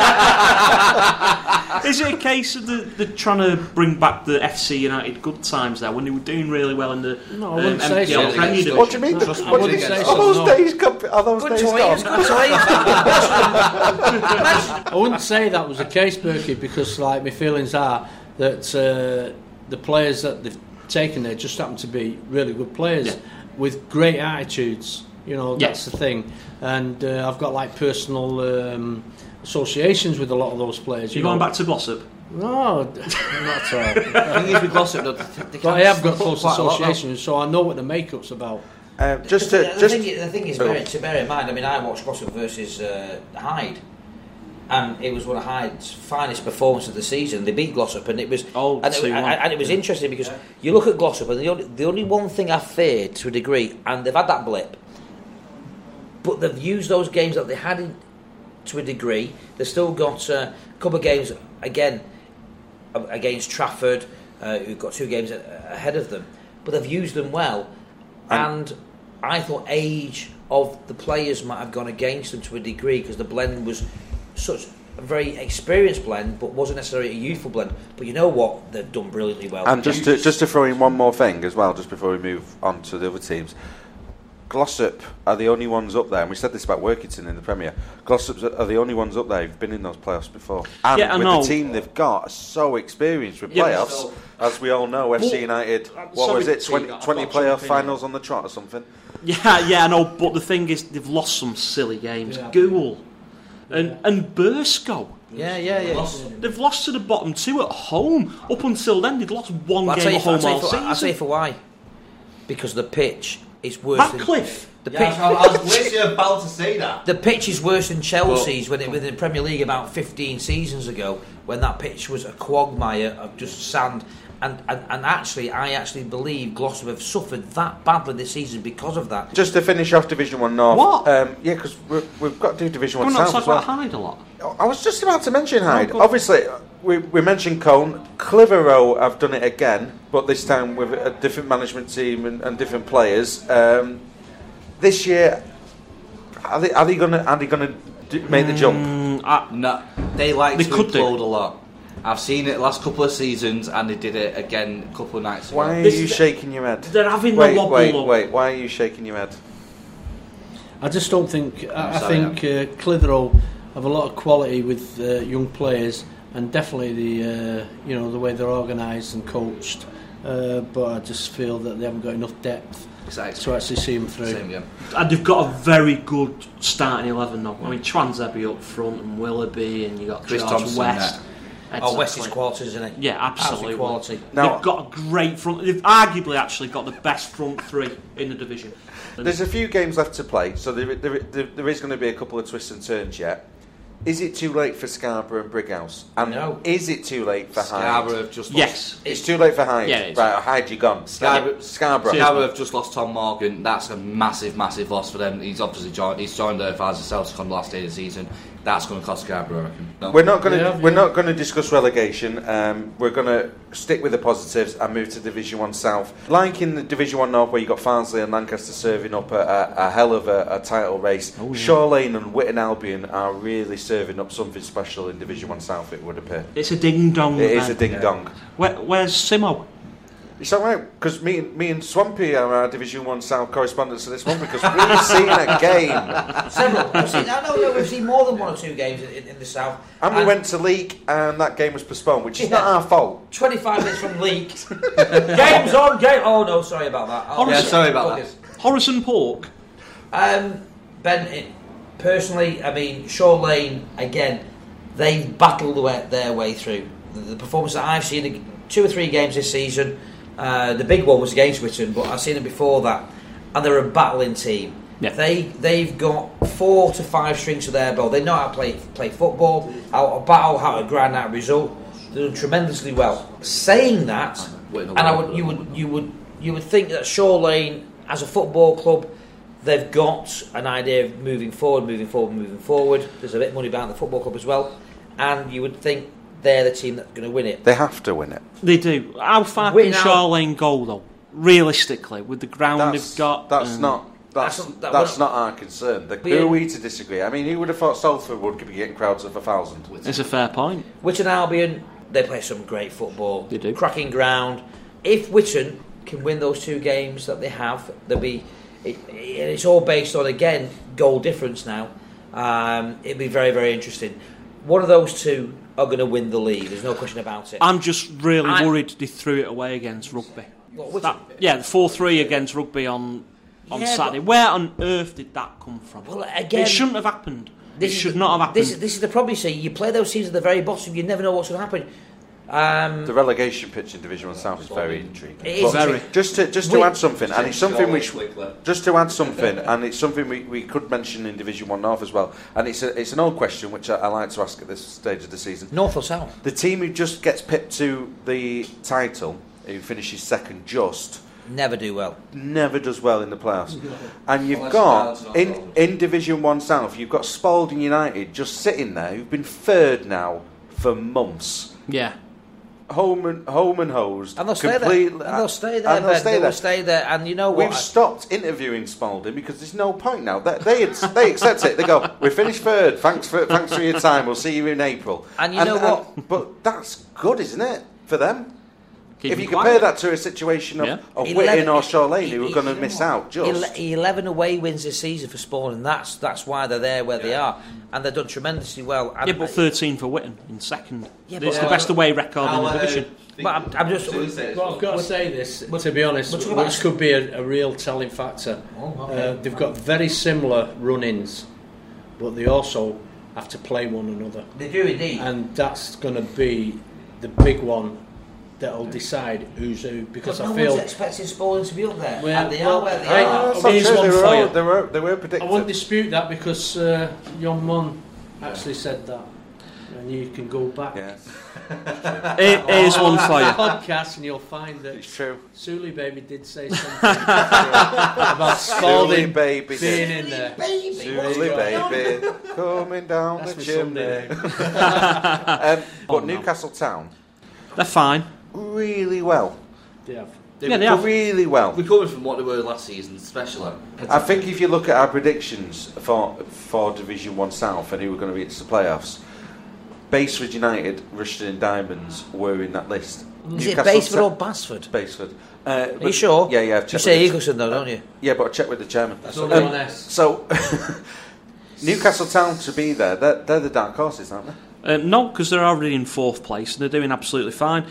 Is it a case of they're trying to bring back the FC United good times there when they were doing really well in the MPL Premier Division? What do you mean? Are those days gone? I wouldn't say that was the case, Berkey, because like my feelings are that the players that they've taken there just happen to be really good players with great attitudes. You know, that's the thing. And I've got like personal associations with a lot of those players. You going back to Glossop? No, not at all. The thing is with Glossop, but I have got close associations, so I know what the makeup's about. The thing is, to bear in mind, I mean, I watched Glossop versus Hyde, and it was one of Hyde's finest performances of the season. They beat Glossop, and it was and it was interesting because you look at Glossop, and the only one thing I feared to a degree, and they've had that blip, but they've used those games that they had to a degree. They've still got a couple of games again against Trafford, who've got 2 games ahead of them, but they've used them well. And I thought age of the players might have gone against them to a degree because the blend was such a very experienced blend, but wasn't necessarily a youthful blend. But you know what? They've done brilliantly well. And just to throw in one more thing as well, just before we move on to the other teams. Glossop are the only ones up there, and we said this about Workington in the Premier. Glossop are the only ones up there who've been in those playoffs before. And with the team they've got, are so experienced with playoffs. As we all know, FC United, what was it, 20 playoff finals on the trot or something? Yeah, I know, but the thing is, they've lost some silly games. Gould and Bursko. Yeah. They've lost to the bottom 2 at home. Up until then, they'd lost one game at home all season. I'll tell you for why. Because the pitch is worse Cliff. The pitch. I was literally about to say that. The pitch is worse than Chelsea's when it was in the Premier League about 15 seasons ago, when that pitch was a quagmire of just sand. And actually, I actually believe Glossop have suffered that badly this season because of that. Just to finish off Division 1 North. What? Yeah, because we've got to do Division 1 We're South not as well. talking about Hyde a lot. I was just about to mention Hyde. Obviously, we mentioned Cone. Clitheroe have done it again, but this time with a different management team and different players. This year, are they going to make the jump? No, they like to could implode a lot. I've seen it last couple of seasons, and they did it again a couple of nights ago. Why are you shaking your head? They're having the wobble. Wait. Why are you shaking your head? I just don't think. I think Clitheroe have a lot of quality with young players, and definitely the way they're organised and coached. But I just feel that they haven't got enough depth to actually see them through. And they've got a very good starting 11 now. I mean, Transebi up front and Willoughby, and you got Chris George Thompson West. West is quality, isn't it? Yeah, absolutely. Quality. Now, they've got a great front. They've arguably actually got the best front 3 in the division. There's a few games left to play, so there is going to be a couple of twists and turns yet. Is it too late for Scarborough and Brighouse? And no. Is it too late for Hyde? Scarborough have just lost. Yes. It's too late for Hyde. Yeah, it is. Right, Hyde, you're gone. Scarborough have just lost Tom Morgan. That's a massive loss for them. He's obviously joined Earth as a Celtic on the last day of the season. That's going to cost Scarborough, I reckon. No. We're not going to discuss relegation. We're going to stick with the positives and move to Division 1 South. Like in the Division 1 North, where you got Farnsley and Lancaster serving up a hell of a title race. Shaw Lane and Witton Albion are really serving up something special in Division 1 South, it would appear. It's a ding-dong. It is a ding-dong. Where's Simo? It's alright, because me and Swampy are our Division 1 South correspondents for this one, because we've seen a game. Several. We've seen more than 1 or 2 games in the South. And we went to Leek, and that game was postponed, which is not our fault. 25 minutes from Leek. Game's on, game. Oh no, sorry about that. Sorry about that. Horace and Pork. Ben, personally, I mean, Shaw Lane, again, they've battled their way through. The performance that I've seen 2 or 3 games this season. The big one was against Witton, but I've seen it before that, and they're a battling team. Yeah. They've got 4 to 5 strings to their bow. They know how to play football, how to battle, how to grind out a result. They're doing tremendously well. Saying that, and you would think that Shaw Lane, as a football club, they've got an idea of moving forward. There's a bit of money behind the football club as well, and you would think they're the team that's going to win it. They have to win it. They do. How far can Shaw Lane go, though? Realistically, with the ground they've got, that's not our concern. Who are we to disagree? I mean, who would have thought Salford would be getting crowds of 1,000? It's a fair point. Witton Albion, they play some great football. They do. Cracking ground. If Witton can win those 2 games that they have, it's all based on, again, goal difference now. It'd be very, very interesting. One of those 2 are going to win the league. There's no question about it. I'm just really worried they threw it away against Rugby. The 4-3 against Rugby on Saturday. Where on earth did that come from? Well, again, it shouldn't have happened. It should not have happened. This is the problem. You see, you play those teams at the very bottom, you never know what's going to happen. The relegation pitch in Division 1 South is very intriguing. It is very. Just to add something, and it's something we could mention in Division 1 North as well, and it's an old question which I like to ask at this stage of the season. North or South? The team who just gets pipped to the title, who finishes second never do well. Never does well in the playoffs. And you've got, in Division 1 South, you've got Spalding United just sitting there, who've been third now for months. Yeah. Home and hosed. And they'll stay there. And they'll stay there. And you know what? We've stopped interviewing Spalding because there's no point now. They accept it. They go, we finished third. Thanks for your time. We'll see you in April. And you know what? But that's good, isn't it, for them? Keep if you compare that to a situation of Witton or Shaw Lane, who are going to miss out just. 11 away wins this season for Spalding. That's why they're there where they are. And they've done tremendously well. And but 13 for Witton in second. Yeah, it's the best away record in the division. But I'm just... Well, I've got to say this, to be honest, which could be a real telling factor. They've got very similar run-ins, but they also have to play one another. They do indeed. And that's going to be the big one that'll decide who's who, because I feel... No one's expecting Spalding to be up there, well, and they are where they are. They were predicted. I won't dispute that, because Yon Mon actually said that, and you can go back. Yes. Here's one for you. Podcast, and you'll find that it's true. Suli Baby did say something about Spalding being in there. Suli Baby coming down the chimney. But Newcastle Town, they're fine. Really well. They have. They have. Really well. Recovered from what they were last season, especially. I think if you look at our predictions for Division 1 South and who were going to reach the playoffs, Basford United, Rushden and Diamonds were in that list. Is it Basford or Basford? Basford. Are you sure? Yeah. You say Eagleson though, don't you? Yeah, but I checked with the chairman. That's only one S. So, Newcastle Town to be there, they're the dark horses, aren't they? No, because they're already in 4th place and they're doing absolutely fine.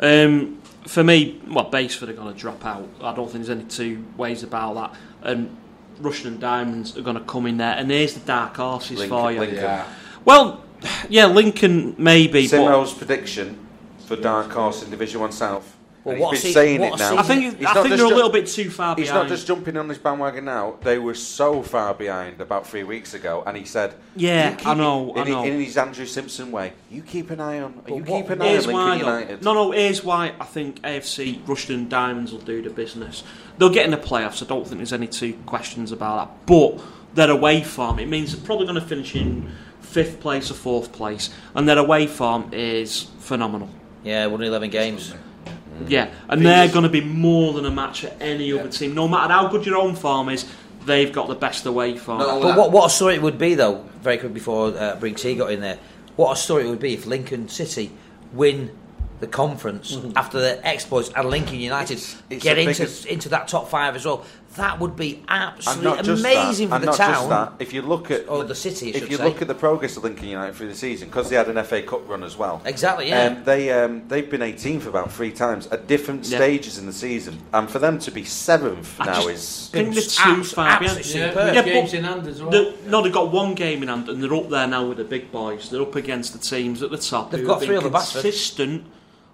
For me, Basford are going to drop out. I don't think there's any two ways about that. And Rushden and Diamonds are going to come in there. And there's the dark horses for you. Lincoln. Well, yeah, Lincoln maybe. Simo's prediction for dark horse in Division 1 South. Well, he's been saying it now. I think they're a little bit too far behind. He's not just jumping on this bandwagon now. They were so far behind about 3 weeks ago, and he said, "Yeah, I know." In his Andrew Simpson way, you keep an eye on. Keep an eye on Lincoln United. No. Here's why I think AFC Rushden Diamonds will do the business. They'll get in the playoffs. I don't think there's any two questions about that. But their away form, it means they're probably going to finish in 5th place or 4th place, and their away form is phenomenal. Yeah, won 11 games. Yeah, and they're going to be more than a match at any other team. No matter how good your own form is, they've got the best away form. But what a story it would be, though, very quick before Briggs T got in there, what a story it would be if Lincoln City win the conference after their exploits and Lincoln United get into that top 5 as well. That would be absolutely amazing for the town. Just that, if you look at the city, look at the progress of Lincoln United through the season, because they had an FA Cup run as well. Exactly, yeah. They've been 18th about 3 times at different stages in the season, and for them to be 7th now is. I think they're too far behind. Yeah, games in hand as well. They've got 1 game in hand, and they're up there now with the big boys. They're up against the teams at the top. They've got 3 other Basford. Consistent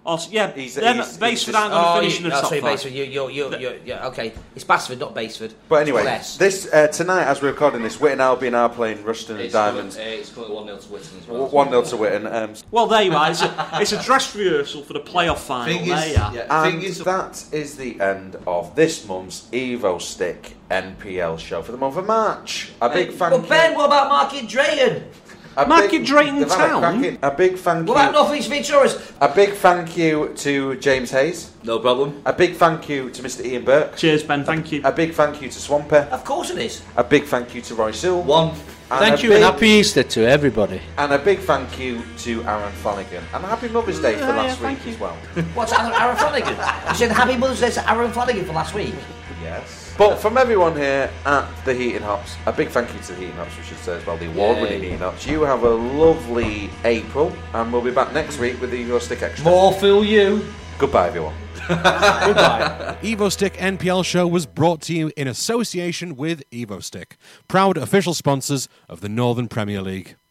Also, yeah, He's Baseford just- aren't going to finish in the top sorry, 5. Baseford. Yeah, okay. It's Basford, not Baseford. But anyway, Less. this tonight, as we're recording this, Witton Albion are playing Rushton and Diamonds. It's currently 1-0 to Witton as well. 1-0 to Witton. Well, there you are. It's a dress rehearsal for the playoff final. There you are. And that is the end of this month's Evo Stick NPL show for the month of March. A big thank you. But Ben, what about Market Drayton? Market Drayton Town? A big thank you. What about North East Victorious? A big thank you to James Hayes. No problem. A big thank you to Mr. Ian Burke. Cheers, Ben. Thank you. A big thank you to Swampy. Of course it is. A big thank you to Roy Sewell. Thank you and happy Easter to everybody. And a big thank you to Aaron Flanagan. And a happy Mother's Day for last week as well. What's Aaron Flanagan? You said Happy Mother's Day to Aaron Flanagan for last week. Yes. But from everyone here at the Heating Hops, a big thank you to the Heating Hops, we should say as well, the award-winning Heating Hops. You have a lovely April, and we'll be back next week with the Evo Stick Extra. More fool you. Goodbye, everyone. Goodbye. Evo Stick NPL show was brought to you in association with Evo Stick, proud official sponsors of the Northern Premier League.